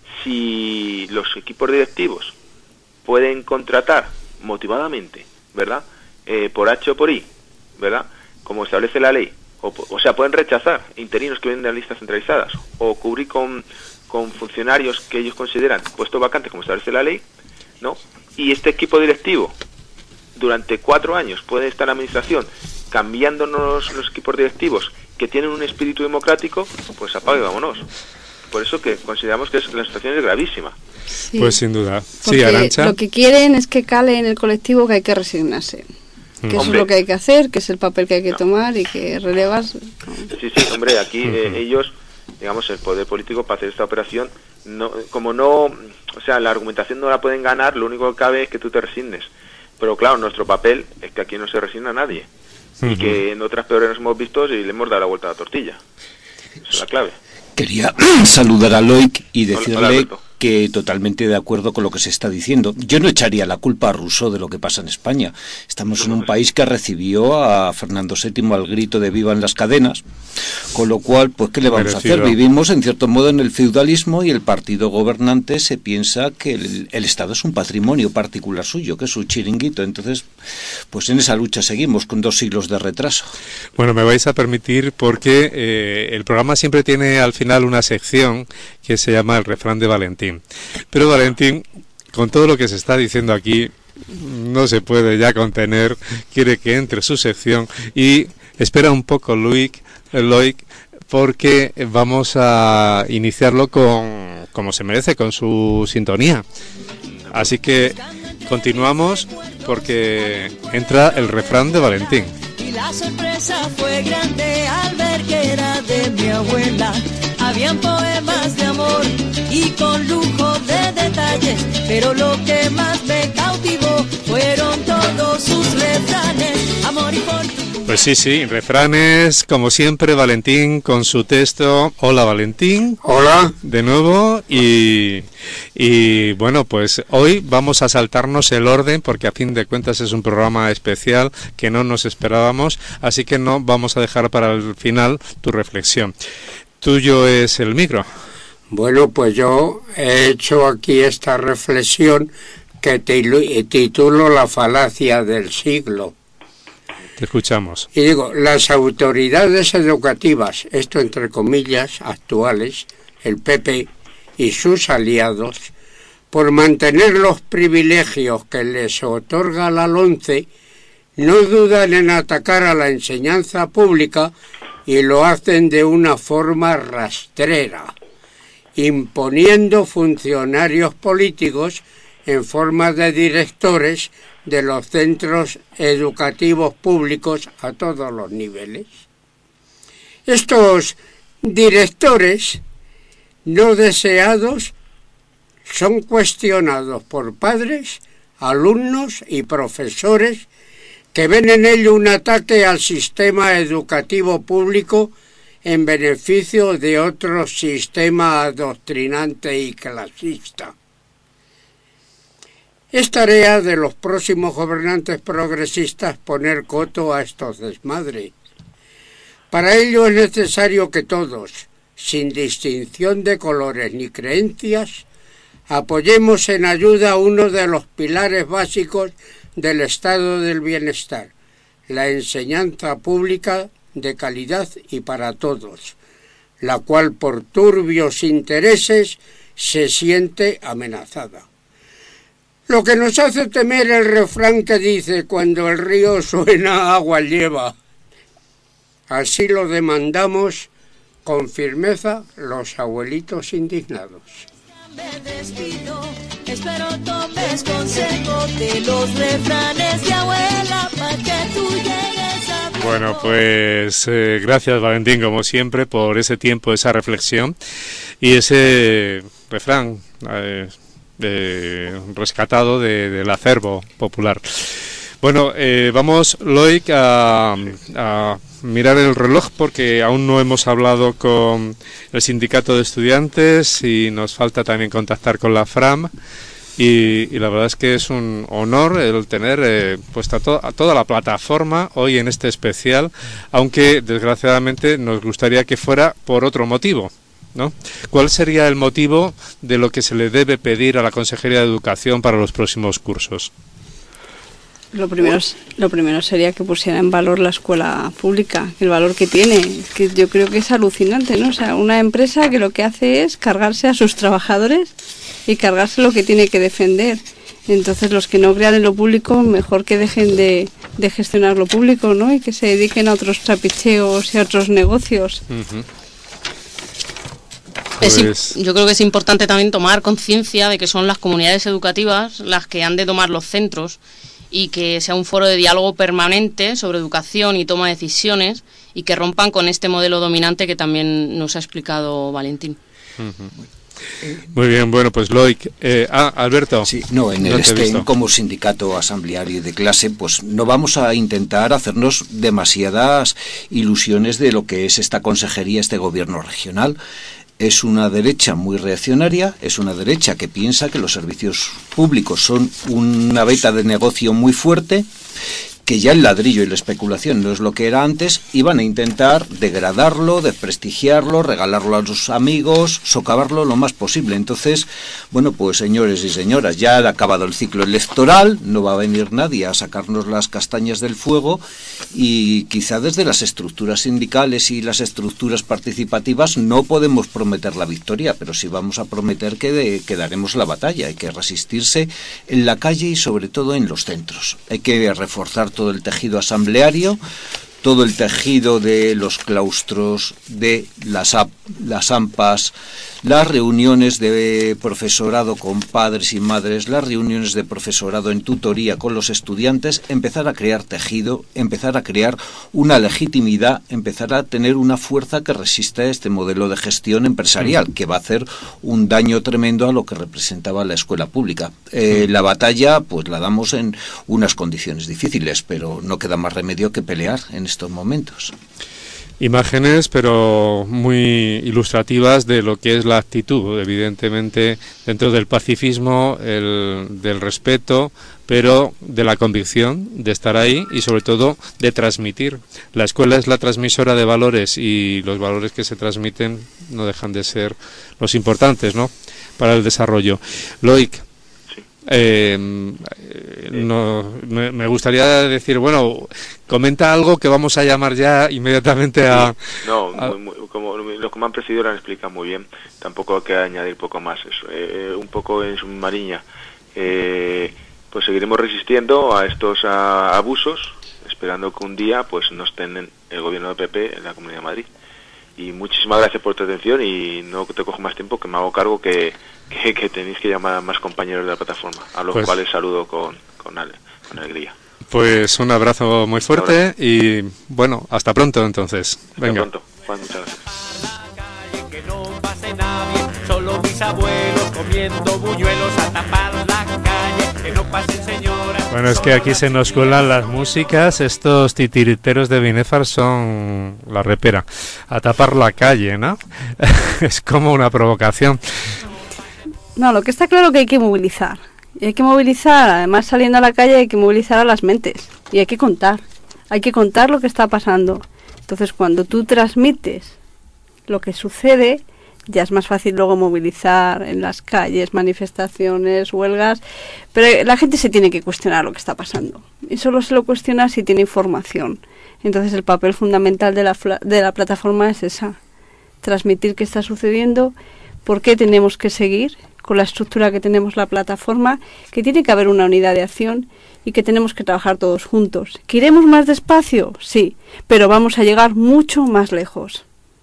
si los equipos directivos pueden contratar motivadamente, ¿verdad?, por H o por I, ¿verdad?, como establece la ley, o sea, pueden rechazar interinos que vienen de las listas centralizadas, o cubrir con funcionarios que ellos consideran puestos vacantes, como establece la ley, ¿no? Y este equipo directivo, durante 4 años, puede estar en la administración cambiándonos los equipos directivos que tienen un espíritu democrático, pues apague y vámonos. Por eso que consideramos que la situación es gravísima. Sí. Pues sin duda. Porque sí, Arantxa. Lo que quieren es que cale en el colectivo que hay que resignarse. Que eso es lo que hay que hacer, que es el papel que hay que tomar y que relevas. Sí, hombre, aquí ellos, digamos, el poder político para hacer esta operación, o sea, la argumentación no la pueden ganar, lo único que cabe es que tú te resignes. Pero claro, nuestro papel es que aquí no se resigna nadie. Y que en otras peores nos hemos visto y le hemos dado la vuelta a la tortilla. Esa es la clave. Quería saludar a Loic y decirle hola, que totalmente de acuerdo con lo que se está diciendo. Yo no echaría la culpa a Rousseau de lo que pasa en España. Estamos en un país que recibió a Fernando VII al grito de vivan las cadenas, con lo cual, pues, ¿qué le vamos a hacer? Vivimos, en cierto modo, en el feudalismo y el partido gobernante se piensa que el Estado es un patrimonio particular suyo, que es su chiringuito. Entonces, pues en esa lucha seguimos con 2 siglos de retraso. Bueno, me vais a permitir porque el programa siempre tiene al final una sección que se llama el refrán de Valentín. Pero Valentín, con todo lo que se está diciendo aquí, no se puede ya contener, quiere que entre su sección y espera un poco Loic, porque vamos a iniciarlo como se merece, con su sintonía. Así que continuamos porque entra el refrán de Valentín. Y la sorpresa fue grande al ver que era de mi abuela. Habían poemas de amor y con lujo de detalles, pero lo que más me cautivó fueron todos sus refranes, amor y fortuna. Pues sí, refranes, como siempre, Valentín con su texto. Hola, Valentín. Hola. De nuevo, y bueno, pues hoy vamos a saltarnos el orden, porque a fin de cuentas es un programa especial que no nos esperábamos, así que no vamos a dejar para el final tu reflexión. Tuyo es el micro. Bueno, pues yo he hecho aquí esta reflexión que titulo La falacia del siglo. Te escuchamos. Y digo, las autoridades educativas, esto entre comillas, actuales, el PP y sus aliados, por mantener los privilegios que les otorga la LONCE, no dudan en atacar a la enseñanza pública y lo hacen de una forma rastrera, imponiendo funcionarios políticos en forma de directores de los centros educativos públicos a todos los niveles. Estos directores no deseados son cuestionados por padres, alumnos y profesores que ven en ello un ataque al sistema educativo público en beneficio de otro sistema adoctrinante y clasista. Es tarea de los próximos gobernantes progresistas poner coto a estos desmadres. Para ello es necesario que todos, sin distinción de colores ni creencias, apoyemos en ayuda a uno de los pilares básicos del estado del bienestar, la enseñanza pública de calidad y para todos, la cual por turbios intereses se siente amenazada. Lo que nos hace temer el refrán que dice cuando el río suena agua lleva. Así lo demandamos con firmeza los abuelitos indignados. Me despido, espero tomes consejo de los refranes de abuela para que tú llegues a... Bueno, pues gracias Valentín, como siempre, por ese tiempo, esa reflexión y ese refrán rescatado del acervo popular. Bueno, vamos, Loic, a mirar el reloj porque aún no hemos hablado con el sindicato de estudiantes y nos falta también contactar con la FRAM y la verdad es que es un honor el tener puesta a toda la plataforma hoy en este especial, aunque desgraciadamente nos gustaría que fuera por otro motivo, ¿no? ¿Cuál sería el motivo de lo que se le debe pedir a la Consejería de Educación para los próximos cursos? Lo primero sería que pusiera en valor la escuela pública, el valor que tiene, que yo creo que es alucinante, ¿no? O sea, una empresa que lo que hace es cargarse a sus trabajadores y cargarse lo que tiene que defender. Entonces, los que no crean en lo público, mejor que dejen de gestionar lo público, ¿no? Y que se dediquen a otros trapicheos y a otros negocios. Uh-huh. Yo creo que es importante también tomar conciencia de que son las comunidades educativas las que han de tomar los centros y que sea un foro de diálogo permanente sobre educación y toma de decisiones y que rompan con este modelo dominante que también nos ha explicado Valentín. Uh-huh. Muy bien, bueno, pues Loic. Alberto. Sí, no, en el STEM, como sindicato asambleario de clase, pues no vamos a intentar hacernos demasiadas ilusiones de lo que es esta consejería, este gobierno regional. Es una derecha muy reaccionaria, es una derecha que piensa que los servicios públicos son una veta de negocio muy fuerte, que ya el ladrillo y la especulación no es lo que era antes, y van a intentar degradarlo, desprestigiarlo, regalarlo a sus amigos, socavarlo lo más posible. Entonces, bueno, pues señores y señoras, ya ha acabado el ciclo electoral, no va a venir nadie a sacarnos las castañas del fuego, y quizá desde las estructuras sindicales y las estructuras participativas no podemos prometer la victoria, pero sí vamos a prometer que daremos la batalla. Hay que resistirse en la calle y sobre todo en los centros. Hay que reforzar todo el tejido asambleario, todo el tejido de los claustros, de las AMPAs, las reuniones de profesorado con padres y madres, las reuniones de profesorado en tutoría con los estudiantes, empezar a crear tejido, empezar a crear una legitimidad, empezar a tener una fuerza que resista a este modelo de gestión empresarial, que va a hacer un daño tremendo a lo que representaba la escuela pública. La batalla, pues la damos en unas condiciones difíciles, pero no queda más remedio que pelear en estos momentos. Imágenes, pero muy ilustrativas de lo que es la actitud, evidentemente, dentro del pacifismo, del respeto, pero de la convicción de estar ahí y sobre todo de transmitir. La escuela es la transmisora de valores y los valores que se transmiten no dejan de ser los importantes, ¿no?, para el desarrollo. Loic. Me gustaría decir, bueno, comenta algo que vamos a llamar ya inmediatamente a... No, como los que me han precedido lo han explicado muy bien, tampoco hay que añadir poco más. Un poco en submarina, pues seguiremos resistiendo a estos abusos, esperando que un día pues no estén en el gobierno de PP en la Comunidad de Madrid. Y muchísimas gracias por tu atención y no te cojo más tiempo, que me hago cargo que tenéis que llamar a más compañeros de la plataforma, a los cuales saludo con alegría. Pues un abrazo muy fuerte y bueno, hasta pronto entonces. Venga. Hasta pronto. Juan, muchas gracias. Que no pase nadie, solo mis abuelos comiendo buñuelos a tapar la calle, que no pasen señoras. Bueno, es que aquí se nos cuelan las músicas, estos titiriteros de Binefar son la repera, a tapar la calle, ¿no? Es como una provocación. No, lo que está claro que hay que movilizar. Y hay que movilizar, además saliendo a la calle hay que movilizar a las mentes. Y hay que contar lo que está pasando. Entonces cuando tú transmites lo que sucede, ya es más fácil luego movilizar en las calles, manifestaciones, huelgas. Pero la gente se tiene que cuestionar lo que está pasando. Y solo se lo cuestiona si tiene información. Entonces el papel fundamental de la plataforma es esa. Transmitir qué está sucediendo, por qué tenemos que seguir con la estructura que tenemos la plataforma, que tiene que haber una unidad de acción y que tenemos que trabajar todos juntos. ¿Que iremos más despacio? Sí, pero vamos a llegar mucho más lejos.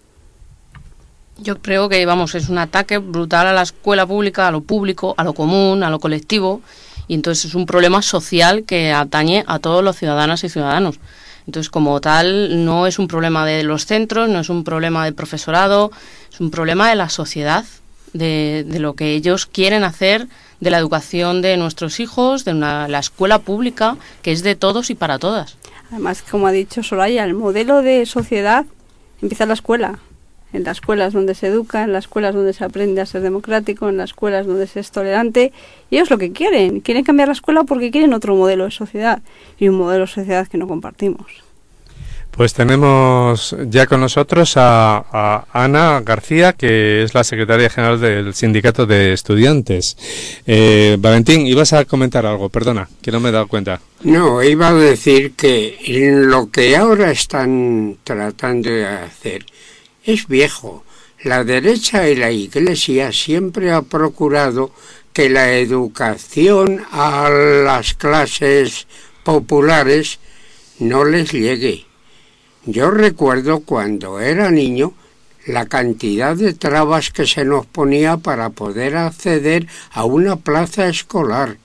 Yo creo que, es un ataque brutal a la escuela pública, a lo público, a lo común, a lo colectivo, y entonces es un problema social que atañe a todos los ciudadanas y ciudadanos. Entonces, como tal, no es un problema de los centros, no es un problema del profesorado, es un problema de la sociedad, de lo que ellos quieren hacer, de la educación de nuestros hijos, de la escuela pública, que es de todos y para todas. Además, como ha dicho Soraya, el modelo de sociedad empieza en la escuela. En las escuelas donde se educa, en las escuelas donde se aprende a ser democrático, en las escuelas donde se es tolerante. Y ellos lo que quieren cambiar la escuela porque quieren otro modelo de sociedad. Y un modelo de sociedad que no compartimos. Pues tenemos ya con nosotros a Ana García, que es la secretaria general del Sindicato de Estudiantes. Valentín, ibas a comentar algo, perdona, que no me he dado cuenta. No, iba a decir que lo que ahora están tratando de hacer es viejo. La derecha y la Iglesia siempre ha procurado que la educación a las clases populares no les llegue. Yo recuerdo cuando era niño la cantidad de trabas que se nos ponía para poder acceder a una plaza escolar.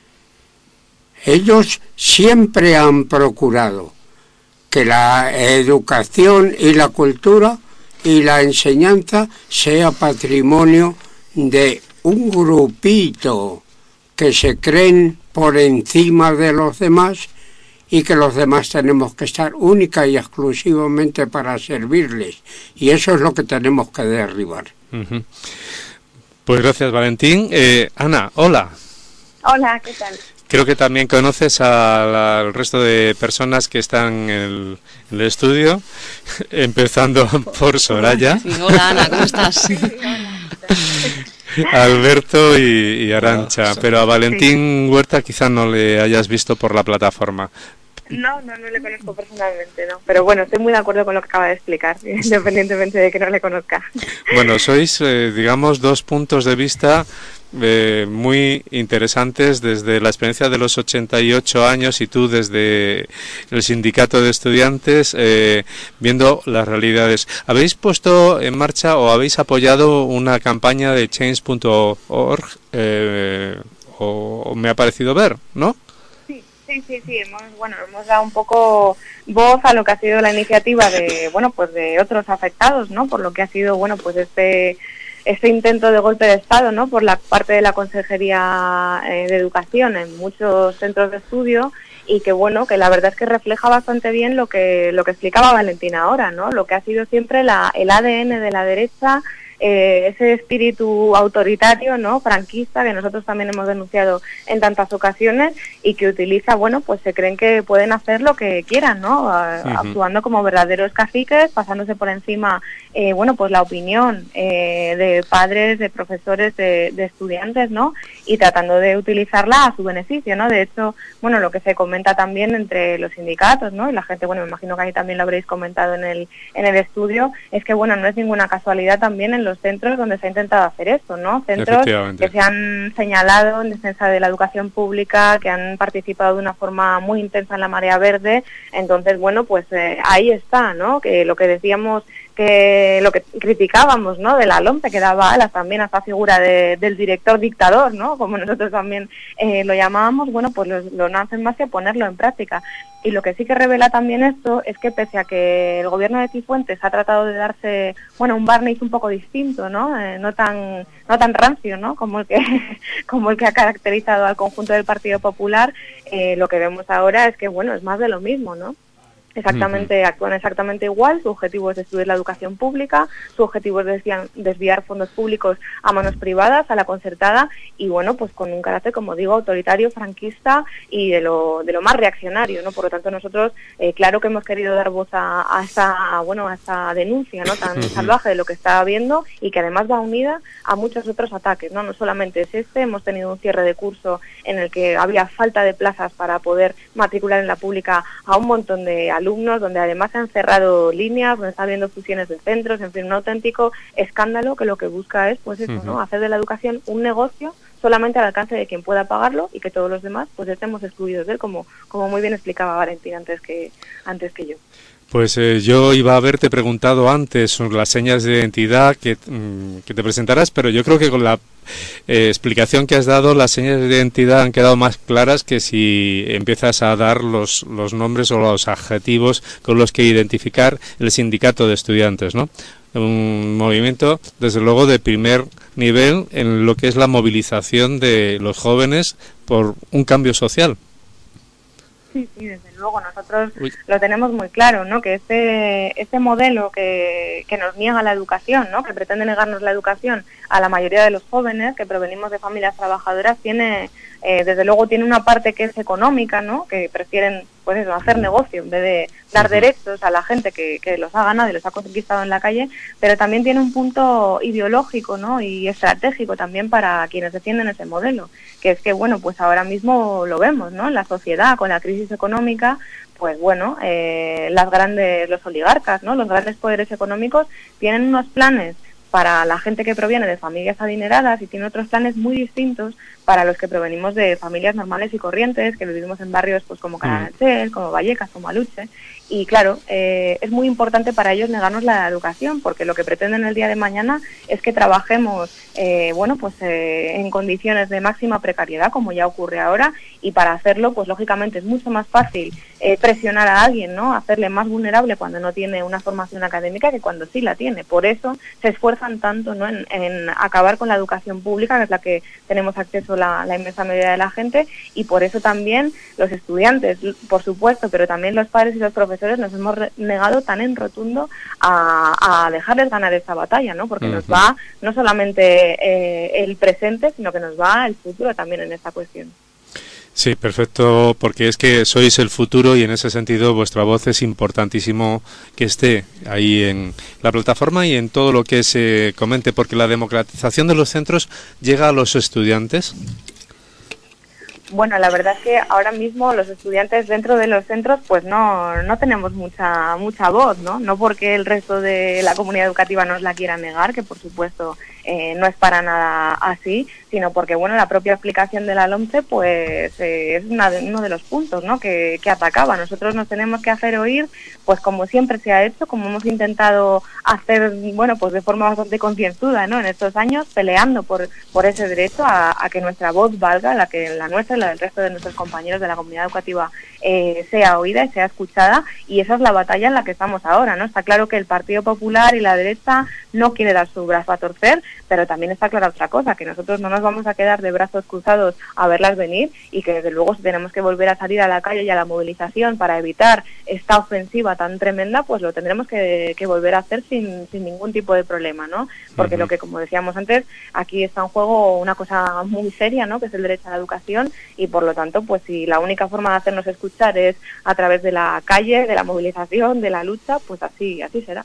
Ellos siempre han procurado que la educación y la cultura y la enseñanza sea patrimonio de un grupito que se creen por encima de los demás y que los demás tenemos que estar única y exclusivamente para servirles. Y eso es lo que tenemos que derribar. Uh-huh. Pues gracias, Valentín. Ana, hola. Hola, ¿qué tal? Creo que también conoces al resto de personas que están en el estudio, empezando por Soraya. Sí, hola, Ana, ¿cómo estás? Sí, hola. Alberto y Arantxa, pero a Valentín Huerta quizás no le hayas visto por la plataforma. No le conozco personalmente, no. Pero bueno, estoy muy de acuerdo con lo que acaba de explicar, independientemente de que no le conozca. Bueno, sois, digamos, dos puntos de vista muy interesantes desde la experiencia de los 88 años y tú desde el sindicato de estudiantes, viendo las realidades. ¿Habéis puesto en marcha o habéis apoyado una campaña de change.org? O me ha parecido ver, ¿no? Sí, hemos dado un poco voz a lo que ha sido la iniciativa de otros afectados, ¿no? Por lo que ha sido, este intento de golpe de Estado, ¿no? Por la parte de la Consejería de Educación en muchos centros de estudio y que la verdad es que refleja bastante bien lo que explicaba Valentina ahora, ¿no? Lo que ha sido siempre el ADN de la derecha, ese espíritu autoritario, ¿no? Franquista, que nosotros también hemos denunciado en tantas ocasiones y que utiliza, se creen que pueden hacer lo que quieran, ¿no? Actuando como verdaderos caciques, pasándose por encima, la opinión de padres, de profesores, de estudiantes, ¿no? Y tratando de utilizarla a su beneficio, ¿no? De hecho, lo que se comenta también entre los sindicatos, ¿no? Y la gente, me imagino que ahí también lo habréis comentado en el estudio, es que, no es ninguna casualidad también en los centros donde se ha intentado hacer esto, ¿no? Centros que se han señalado en defensa de la educación pública, que han participado de una forma muy intensa en la marea verde. Entonces, ahí está, ¿no? Que lo que decíamos, que lo que criticábamos, ¿no? De la LOMCE, que daba alas también a esta figura del director dictador, ¿no? Como nosotros también lo llamábamos, lo no hacen más que ponerlo en práctica. Y lo que sí que revela también esto es que pese a que el gobierno de Cifuentes ha tratado de darse, un barniz un poco distinto, ¿no? No tan rancio, ¿no? Como el que ha caracterizado al conjunto del Partido Popular, lo que vemos ahora es que, es más de lo mismo, ¿no? Actúan exactamente igual, su objetivo es destruir la educación pública, su objetivo es desviar fondos públicos a manos privadas, a la concertada, y con un carácter, como digo, autoritario, franquista y de lo más reaccionario, ¿no? Por lo tanto, nosotros, claro que hemos querido dar voz a esta denuncia, ¿no? Tan salvaje de lo que está habiendo y que además va unida a muchos otros ataques, ¿no? No solamente es hemos tenido un cierre de curso en el que había falta de plazas para poder matricular en la pública a un montón de alumnos, donde además se han cerrado líneas, donde está habiendo fusiones de centros, en fin, un auténtico escándalo que lo que busca es, ¿no? Hacer de la educación un negocio solamente al alcance de quien pueda pagarlo y que todos los demás, estemos excluidos de él, como muy bien explicaba Valentín antes que yo. Pues yo iba a haberte preguntado antes sobre las señas de identidad que te presentaras, pero yo creo que con la explicación que has dado, las señas de identidad han quedado más claras que si empiezas a dar los nombres o los adjetivos con los que identificar el sindicato de estudiantes, ¿no? Un movimiento, desde luego, de primer nivel en lo que es la movilización de los jóvenes por un cambio social. Sí, desde luego, nosotros lo tenemos muy claro, ¿no? Que este modelo que nos niega la educación, ¿no? Que pretende negarnos la educación a la mayoría de los jóvenes que provenimos de familias trabajadoras, desde luego tiene una parte que es económica, ¿no? Que prefieren, hacer negocio en vez de dar derechos a la gente que los ha ganado y los ha conquistado en la calle, pero también tiene un punto ideológico, ¿no? Y estratégico también para quienes defienden ese modelo, que es que, ahora mismo lo vemos, ¿no? En la sociedad, con la crisis económica, los oligarcas, ¿no? Los grandes poderes económicos tienen unos planes para la gente que proviene de familias adineradas y tiene otros planes muy distintos para los que provenimos de familias normales y corrientes, que vivimos en barrios como Carabanchel, como Vallecas, como Aluche, y claro, es muy importante para ellos negarnos la educación, porque lo que pretenden el día de mañana es que trabajemos en condiciones de máxima precariedad, como ya ocurre ahora, y para hacerlo, pues lógicamente es mucho más fácil presionar a alguien, ¿no? Hacerle más vulnerable cuando no tiene una formación académica que cuando sí la tiene. Por eso se esfuerzan tanto, ¿no?, en acabar con la educación pública, que es la que tenemos acceso la inmensa mayoría de la gente, y por eso también los estudiantes, por supuesto, pero también los padres y los profesores nos hemos negado tan en rotundo a dejarles ganar esta batalla, ¿no? Porque nos va no solamente el presente, sino que nos va el futuro también en esta cuestión. Sí, perfecto, porque es que sois el futuro y en ese sentido vuestra voz es importantísimo que esté ahí en la plataforma y en todo lo que se comente, porque la democratización de los centros llega a los estudiantes. Bueno, la verdad es que ahora mismo los estudiantes dentro de los centros pues no tenemos mucha voz, ¿no? No porque el resto de la comunidad educativa nos la quiera negar, que por supuesto no es para nada así, sino porque bueno, la propia aplicación de la LOMCE pues es uno de los puntos, ¿no?, que atacaba. Nosotros nos tenemos que hacer oír, pues como siempre se ha hecho, como hemos intentado hacer, bueno, pues de forma bastante concienzuda, ¿no?, en estos años, peleando por ese derecho a que nuestra voz valga, la nuestra y la del resto de nuestros compañeros de la comunidad educativa sea oída y sea escuchada, y esa es la batalla en la que estamos ahora, ¿no? Está claro que el Partido Popular y la derecha no quiere dar su brazo a torcer, pero también está clara otra cosa, que nosotros no nos vamos a quedar de brazos cruzados a verlas venir, y que desde luego si tenemos que volver a salir a la calle y a la movilización para evitar esta ofensiva tan tremenda, pues lo tendremos que volver a hacer sin ningún tipo de problema, ¿no? Porque lo que, como decíamos antes, aquí está en juego una cosa muy seria, ¿no?, que es el derecho a la educación, y por lo tanto, pues si la única forma de hacernos escuchar es a través de la calle, de la movilización, de la lucha, pues así será.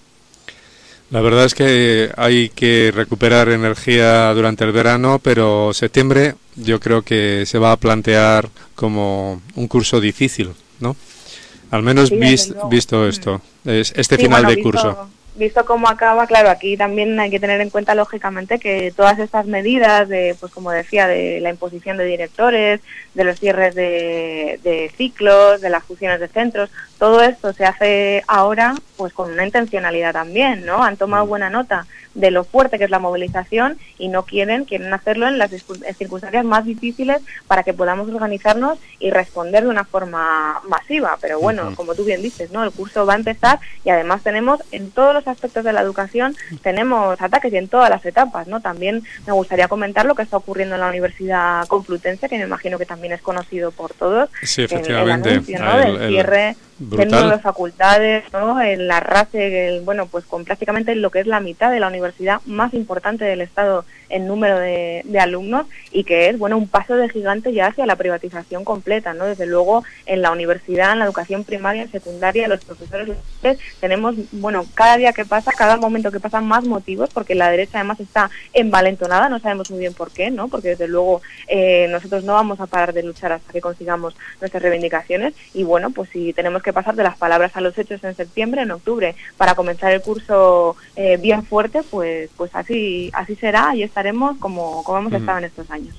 La verdad es que hay que recuperar energía durante el verano, pero septiembre yo creo que se va a plantear como un curso difícil, ¿no? Al menos sí, visto esto, este final de curso. Visto cómo acaba, claro, aquí también hay que tener en cuenta, lógicamente, que todas estas medidas de, pues como decía, de la imposición de directores, de los cierres de ciclos, de las fusiones de centros, todo esto se hace ahora pues con una intencionalidad también, ¿no? Han tomado buena nota de lo fuerte que es la movilización y no quieren hacerlo en las circunstancias más difíciles para que podamos organizarnos y responder de una forma masiva. Pero bueno, como tú bien dices, ¿no?, el curso va a empezar y además tenemos en todos los aspectos de la educación, tenemos ataques y en todas las etapas, ¿no? También me gustaría comentar lo que está ocurriendo en la Universidad Complutense, que me imagino que también es conocido por todos. Sí, efectivamente. El anuncio, ¿no?, del cierre de nuevas facultades, ¿no?, el arrase, bueno, pues con prácticamente lo que es la mitad de la universidad más importante del Estado en número de alumnos, y que es, bueno, un paso de gigante ya hacia la privatización completa, ¿no? Desde luego, en la universidad, en la educación primaria, en secundaria, los profesores tenemos, bueno, cada día que pasa, cada momento que pasa, más motivos, porque la derecha además está envalentonada, no sabemos muy bien por qué, ¿no? Porque desde luego nosotros no vamos a parar de luchar hasta que consigamos nuestras reivindicaciones, y bueno, pues si tenemos que pasar de las palabras a los hechos en septiembre, en octubre, para comenzar el curso bien fuerte, pues así será, y estaremos como hemos estado en estos años.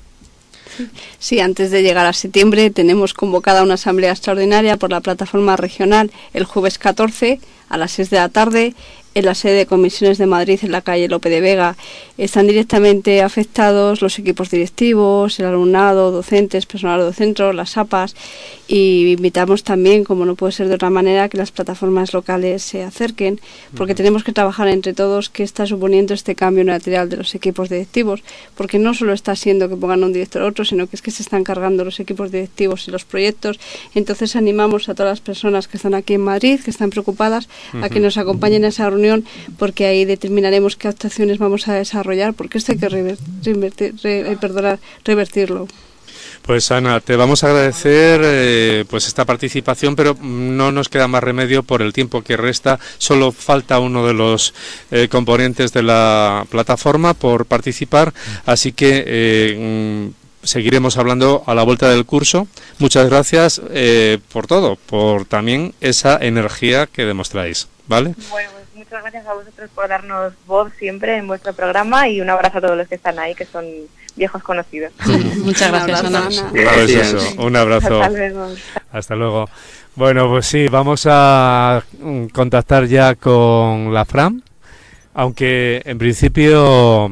Sí, antes de llegar a septiembre tenemos convocada una asamblea extraordinaria por la plataforma regional el jueves 14 a las 6 de la tarde en la sede de Comisiones de Madrid, en la calle Lope de Vega. Están directamente afectados los equipos directivos, el alumnado, docentes, personal de centro, las APAs, y invitamos también, como no puede ser de otra manera, que las plataformas locales se acerquen, porque tenemos que trabajar entre todos qué está suponiendo este cambio unilateral de los equipos directivos, porque no solo está siendo que pongan un director a otro, sino que es que se están cargando los equipos directivos y los proyectos. Entonces animamos a todas las personas que están aquí en Madrid, que están preocupadas, a que nos acompañen a esa reunión, porque ahí determinaremos qué actuaciones vamos a desarrollar, porque esto hay que revertirlo. Pues Ana, te vamos a agradecer pues esta participación, pero no nos queda más remedio por el tiempo que resta. Solo falta uno de los componentes de la plataforma por participar, así que seguiremos hablando a la vuelta del curso. Muchas gracias por todo, por también esa energía que demostráis. ¿vale? Bueno, pues muchas gracias a vosotros por darnos voz siempre en vuestro programa y un abrazo a todos los que están ahí, que son viejos conocidos. Muchas gracias, Ana. Pues eso, un abrazo. Hasta luego. Hasta luego. Bueno, pues sí, vamos a contactar ya con la Fran, aunque en principio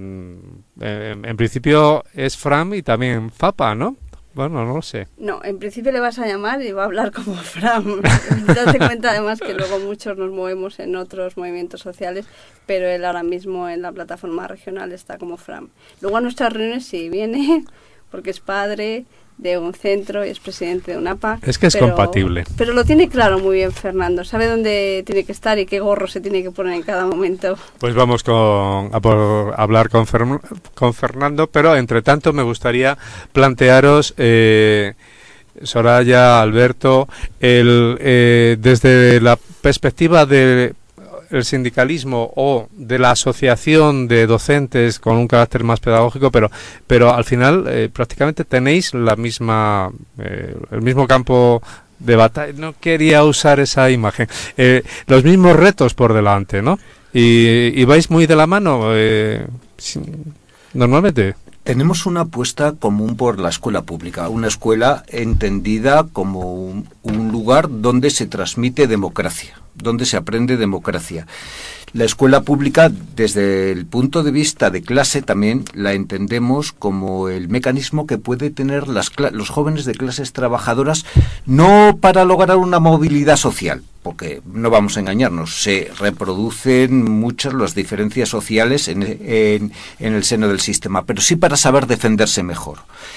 es Fran y también Fapa, ¿no? Bueno, no lo sé. No, en principio le vas a llamar y va a hablar como Fran. Date cuenta además que luego muchos nos movemos en otros movimientos sociales, pero él ahora mismo en la plataforma regional está como Fran. Luego a nuestras reuniones sí viene, porque es padre de un centro y es presidente de UNAPA. Es que es compatible. Pero lo tiene claro muy bien Fernando, sabe dónde tiene que estar y qué gorro se tiene que poner en cada momento. Pues vamos a hablar con Fernando, pero entre tanto me gustaría plantearos, Soraya, Alberto, desde la perspectiva del sindicalismo o de la asociación de docentes con un carácter más pedagógico, pero al final prácticamente tenéis el mismo campo de batalla. No quería usar esa imagen. Los mismos retos por delante, ¿no? Y vais muy de la mano normalmente. Tenemos una apuesta común por la escuela pública, una escuela entendida como un lugar donde se transmite democracia, donde se aprende democracia. La escuela pública, desde el punto de vista de clase, también la entendemos como el mecanismo que puede tener los jóvenes de clases trabajadoras, no para lograr una movilidad social, porque no vamos a engañarnos, se reproducen muchas las diferencias sociales en el seno del sistema, pero sí para saber defenderse mejor.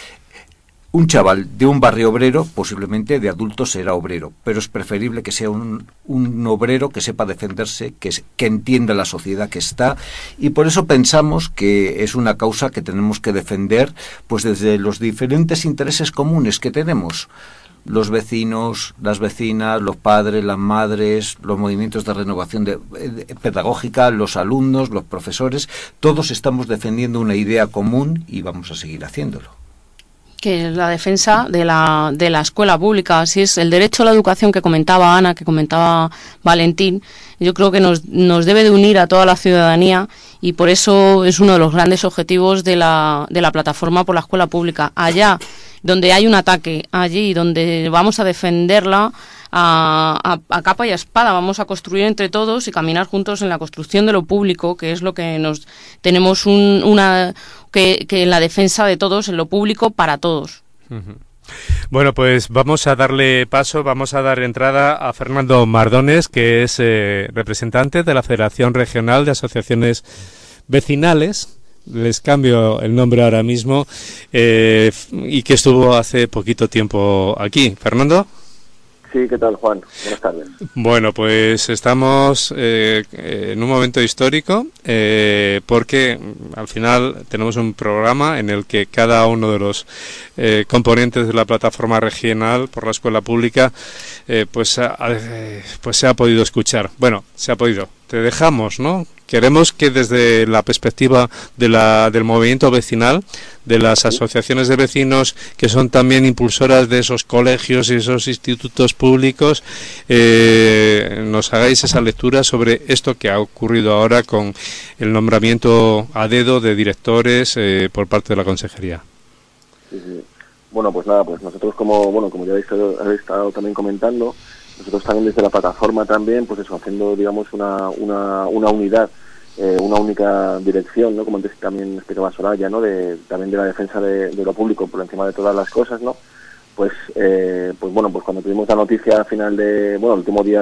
Un chaval de un barrio obrero, posiblemente de adulto será obrero, pero es preferible que sea un obrero que sepa defenderse, que entienda la sociedad que está, y por eso pensamos que es una causa que tenemos que defender pues desde los diferentes intereses comunes que tenemos. Los vecinos, las vecinas, los padres, las madres, los movimientos de renovación pedagógica, los alumnos, los profesores, todos estamos defendiendo una idea común y vamos a seguir haciéndolo. Que es la defensa de la escuela pública. Así es, el derecho a la educación que comentaba Ana, que comentaba Valentín, yo creo que nos debe de unir a toda la ciudadanía, y por eso es uno de los grandes objetivos de la plataforma por la escuela pública. Allá donde hay un ataque, allí donde vamos a defenderla a capa y a espada, vamos a construir entre todos y caminar juntos en la construcción de lo público, que es lo que tenemos que en la defensa de todos, en lo público para todos. Uh-huh. Bueno, pues vamos a darle paso, vamos a dar entrada a Fernando Mardones, que es representante de la Federación Regional de Asociaciones Vecinales. Les cambio el nombre ahora mismo, y que estuvo hace poquito tiempo aquí. ¿Fernando? Sí, ¿qué tal, Juan? Buenas tardes. Bueno, pues estamos en un momento histórico, porque al final tenemos un programa en el que cada uno de los componentes de la plataforma regional por la escuela pública pues se ha podido escuchar. Bueno, se ha podido. Te dejamos, ¿no? Queremos que desde la perspectiva del movimiento vecinal, de las asociaciones de vecinos que son también impulsoras de esos colegios y esos institutos públicos, nos hagáis esa lectura sobre esto que ha ocurrido ahora con el nombramiento a dedo de directores por parte de la consejería. Sí, sí. Bueno, pues nada, pues nosotros como ya habéis estado también comentando, nosotros también desde la plataforma también, pues eso, haciendo, digamos, una unidad, una única dirección, ¿no? Como antes también explicaba Soraya, ¿no? También de la defensa de lo público por encima de todas las cosas, ¿no? Pues cuando tuvimos la noticia al final el último día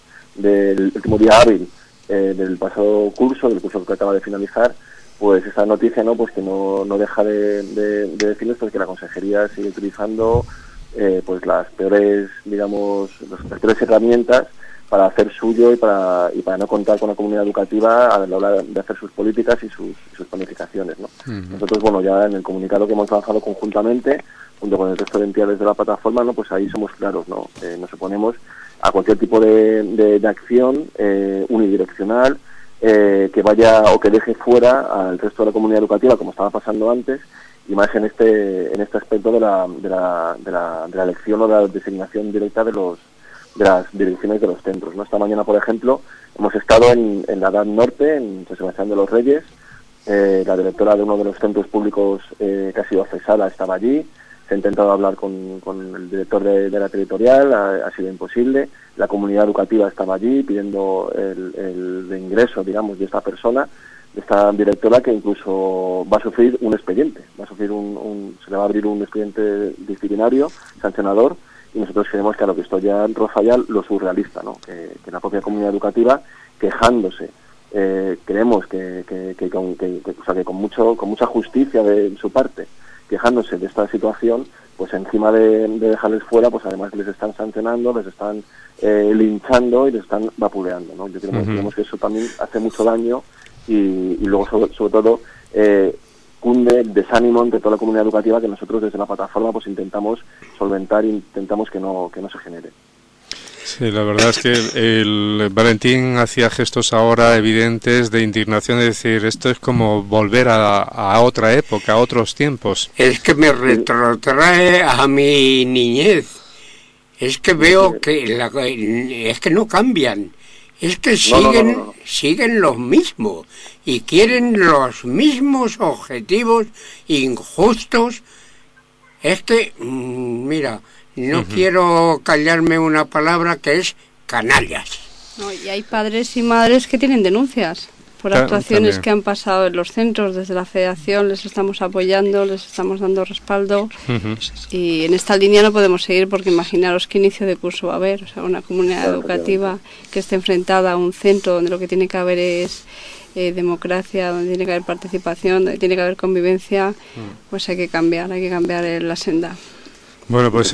hábil del pasado curso, del curso que acaba de finalizar, pues esa noticia, ¿no? Pues que no deja de decirles pues que la consejería sigue utilizando pues las peores herramientas para hacer suyo y para no contar con la comunidad educativa a la hora de hacer sus políticas y sus planificaciones, ¿no? Uh-huh. Nosotros, ya en el comunicado que hemos trabajado conjuntamente, junto con el resto de entidades de la plataforma, ¿no? Pues ahí somos claros, ¿no? Nos oponemos a cualquier tipo de acción unidireccional que vaya o que deje fuera al resto de la comunidad educativa, como estaba pasando antes, y más en este aspecto de la elección o de la designación directa de los las direcciones de los centros, ¿no? Esta mañana, por ejemplo, hemos estado en la Edad Norte, en San Sebastián de los Reyes. La directora de uno de los centros públicos que ha sido cesada estaba allí. Se ha intentado hablar con el director de la territorial, ha sido imposible. La comunidad educativa estaba allí pidiendo el ingreso, digamos, de esta persona, de esta directora, que incluso va a sufrir un expediente. Se le va a abrir un expediente disciplinario, sancionador, y nosotros creemos que a lo que esto ya roza ya lo surrealista, ¿no? Que la propia comunidad educativa, quejándose, creemos que con mucha justicia de su parte, quejándose de esta situación, pues encima de dejarles fuera, pues además les están sancionando, les están linchando y les están vapuleando, ¿no? Yo creemos que eso también hace mucho daño y luego sobre todo cunde el desánimo entre toda la comunidad educativa, que nosotros desde la plataforma pues intentamos solventar, intentamos que no se genere. Sí, la verdad es que el Valentín hacía gestos ahora evidentes de indignación, de decir, esto es como volver a otra época, a otros tiempos. Es que me retrotrae a mi niñez. Es que veo que es que no cambian. Es que siguen los mismos y quieren los mismos objetivos injustos. Es que, mira, no quiero callarme una palabra, que es canallas. No, y hay padres y madres que tienen denuncias por actuaciones que han pasado en los centros. Desde la federación les estamos apoyando, les estamos dando respaldo, y en esta línea no podemos seguir, porque imaginaros qué inicio de curso va a haber. O sea, una comunidad educativa que esté enfrentada a un centro donde lo que tiene que haber es democracia, donde tiene que haber participación, donde tiene que haber convivencia, pues hay que cambiar la senda. Bueno, pues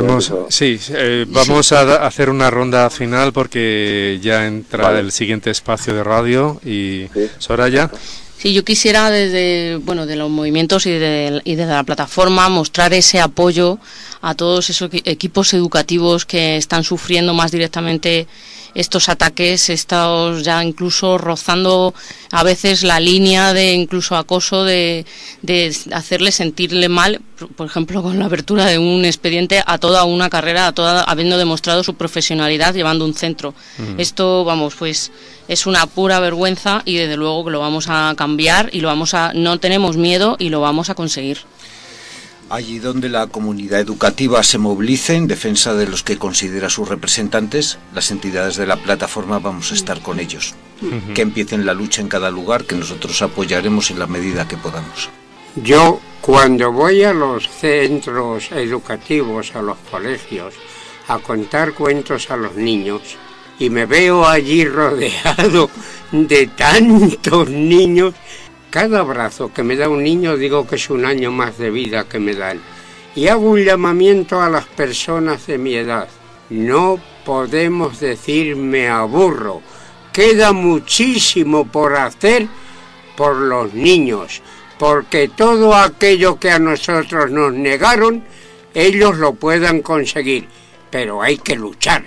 vamos a hacer una ronda final, porque ya entra el siguiente espacio de radio. Y Soraya. Sí, yo quisiera desde de los movimientos y de la plataforma mostrar ese apoyo a todos esos equipos educativos que están sufriendo más directamente estos ataques, estos ya incluso rozando a veces la línea de incluso acoso, de hacerle sentirle mal, por ejemplo con la apertura de un expediente a toda una carrera, habiendo demostrado su profesionalidad llevando un centro. Esto, pues es una pura vergüenza, y desde luego que lo vamos a cambiar y no tenemos miedo y lo vamos a conseguir. Allí donde la comunidad educativa se movilice en defensa de los que considera sus representantes, las entidades de la plataforma vamos a estar con ellos. Que empiecen la lucha en cada lugar, que nosotros apoyaremos en la medida que podamos. Yo, cuando voy a los centros educativos, a los colegios, a contar cuentos a los niños, y me veo allí rodeado de tantos niños, cada abrazo que me da un niño digo que es un año más de vida que me dan. Y hago un llamamiento a las personas de mi edad. No podemos decir me aburro. Queda muchísimo por hacer por los niños, porque todo aquello que a nosotros nos negaron, ellos lo puedan conseguir. Pero hay que luchar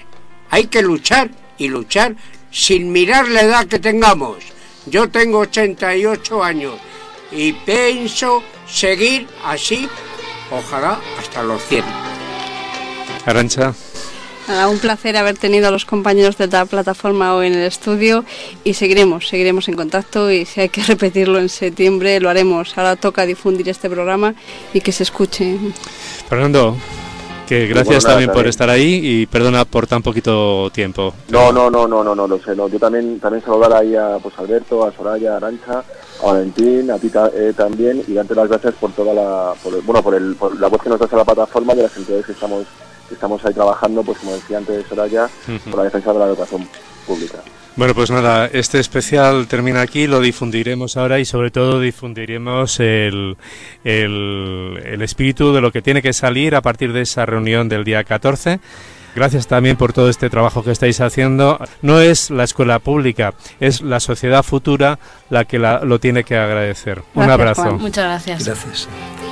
y luchar sin mirar la edad que tengamos. Yo tengo 88 años y pienso seguir así, ojalá hasta los 100. Arantxa. Un placer haber tenido a los compañeros de la plataforma hoy en el estudio, y seguiremos en contacto, y si hay que repetirlo en septiembre lo haremos. Ahora toca difundir este programa y que se escuche. Fernando, que gracias también por estar ahí, y perdona por tan poquito tiempo. No, lo sé. Yo también saludar ahí a Alberto, a Soraya, a Arantxa, a Valentín, a ti también, y darte las gracias por toda por la voz que nos das a la plataforma, de las entidades que estamos ahí trabajando, pues como decía antes Soraya, por la defensa de la educación pública. Bueno, pues nada, este especial termina aquí, lo difundiremos ahora, y sobre todo difundiremos el espíritu de lo que tiene que salir a partir de esa reunión del día 14. Gracias también por todo este trabajo que estáis haciendo. No es la escuela pública, es la sociedad futura la que lo tiene que agradecer. Un abrazo. Juan. Muchas gracias. Gracias.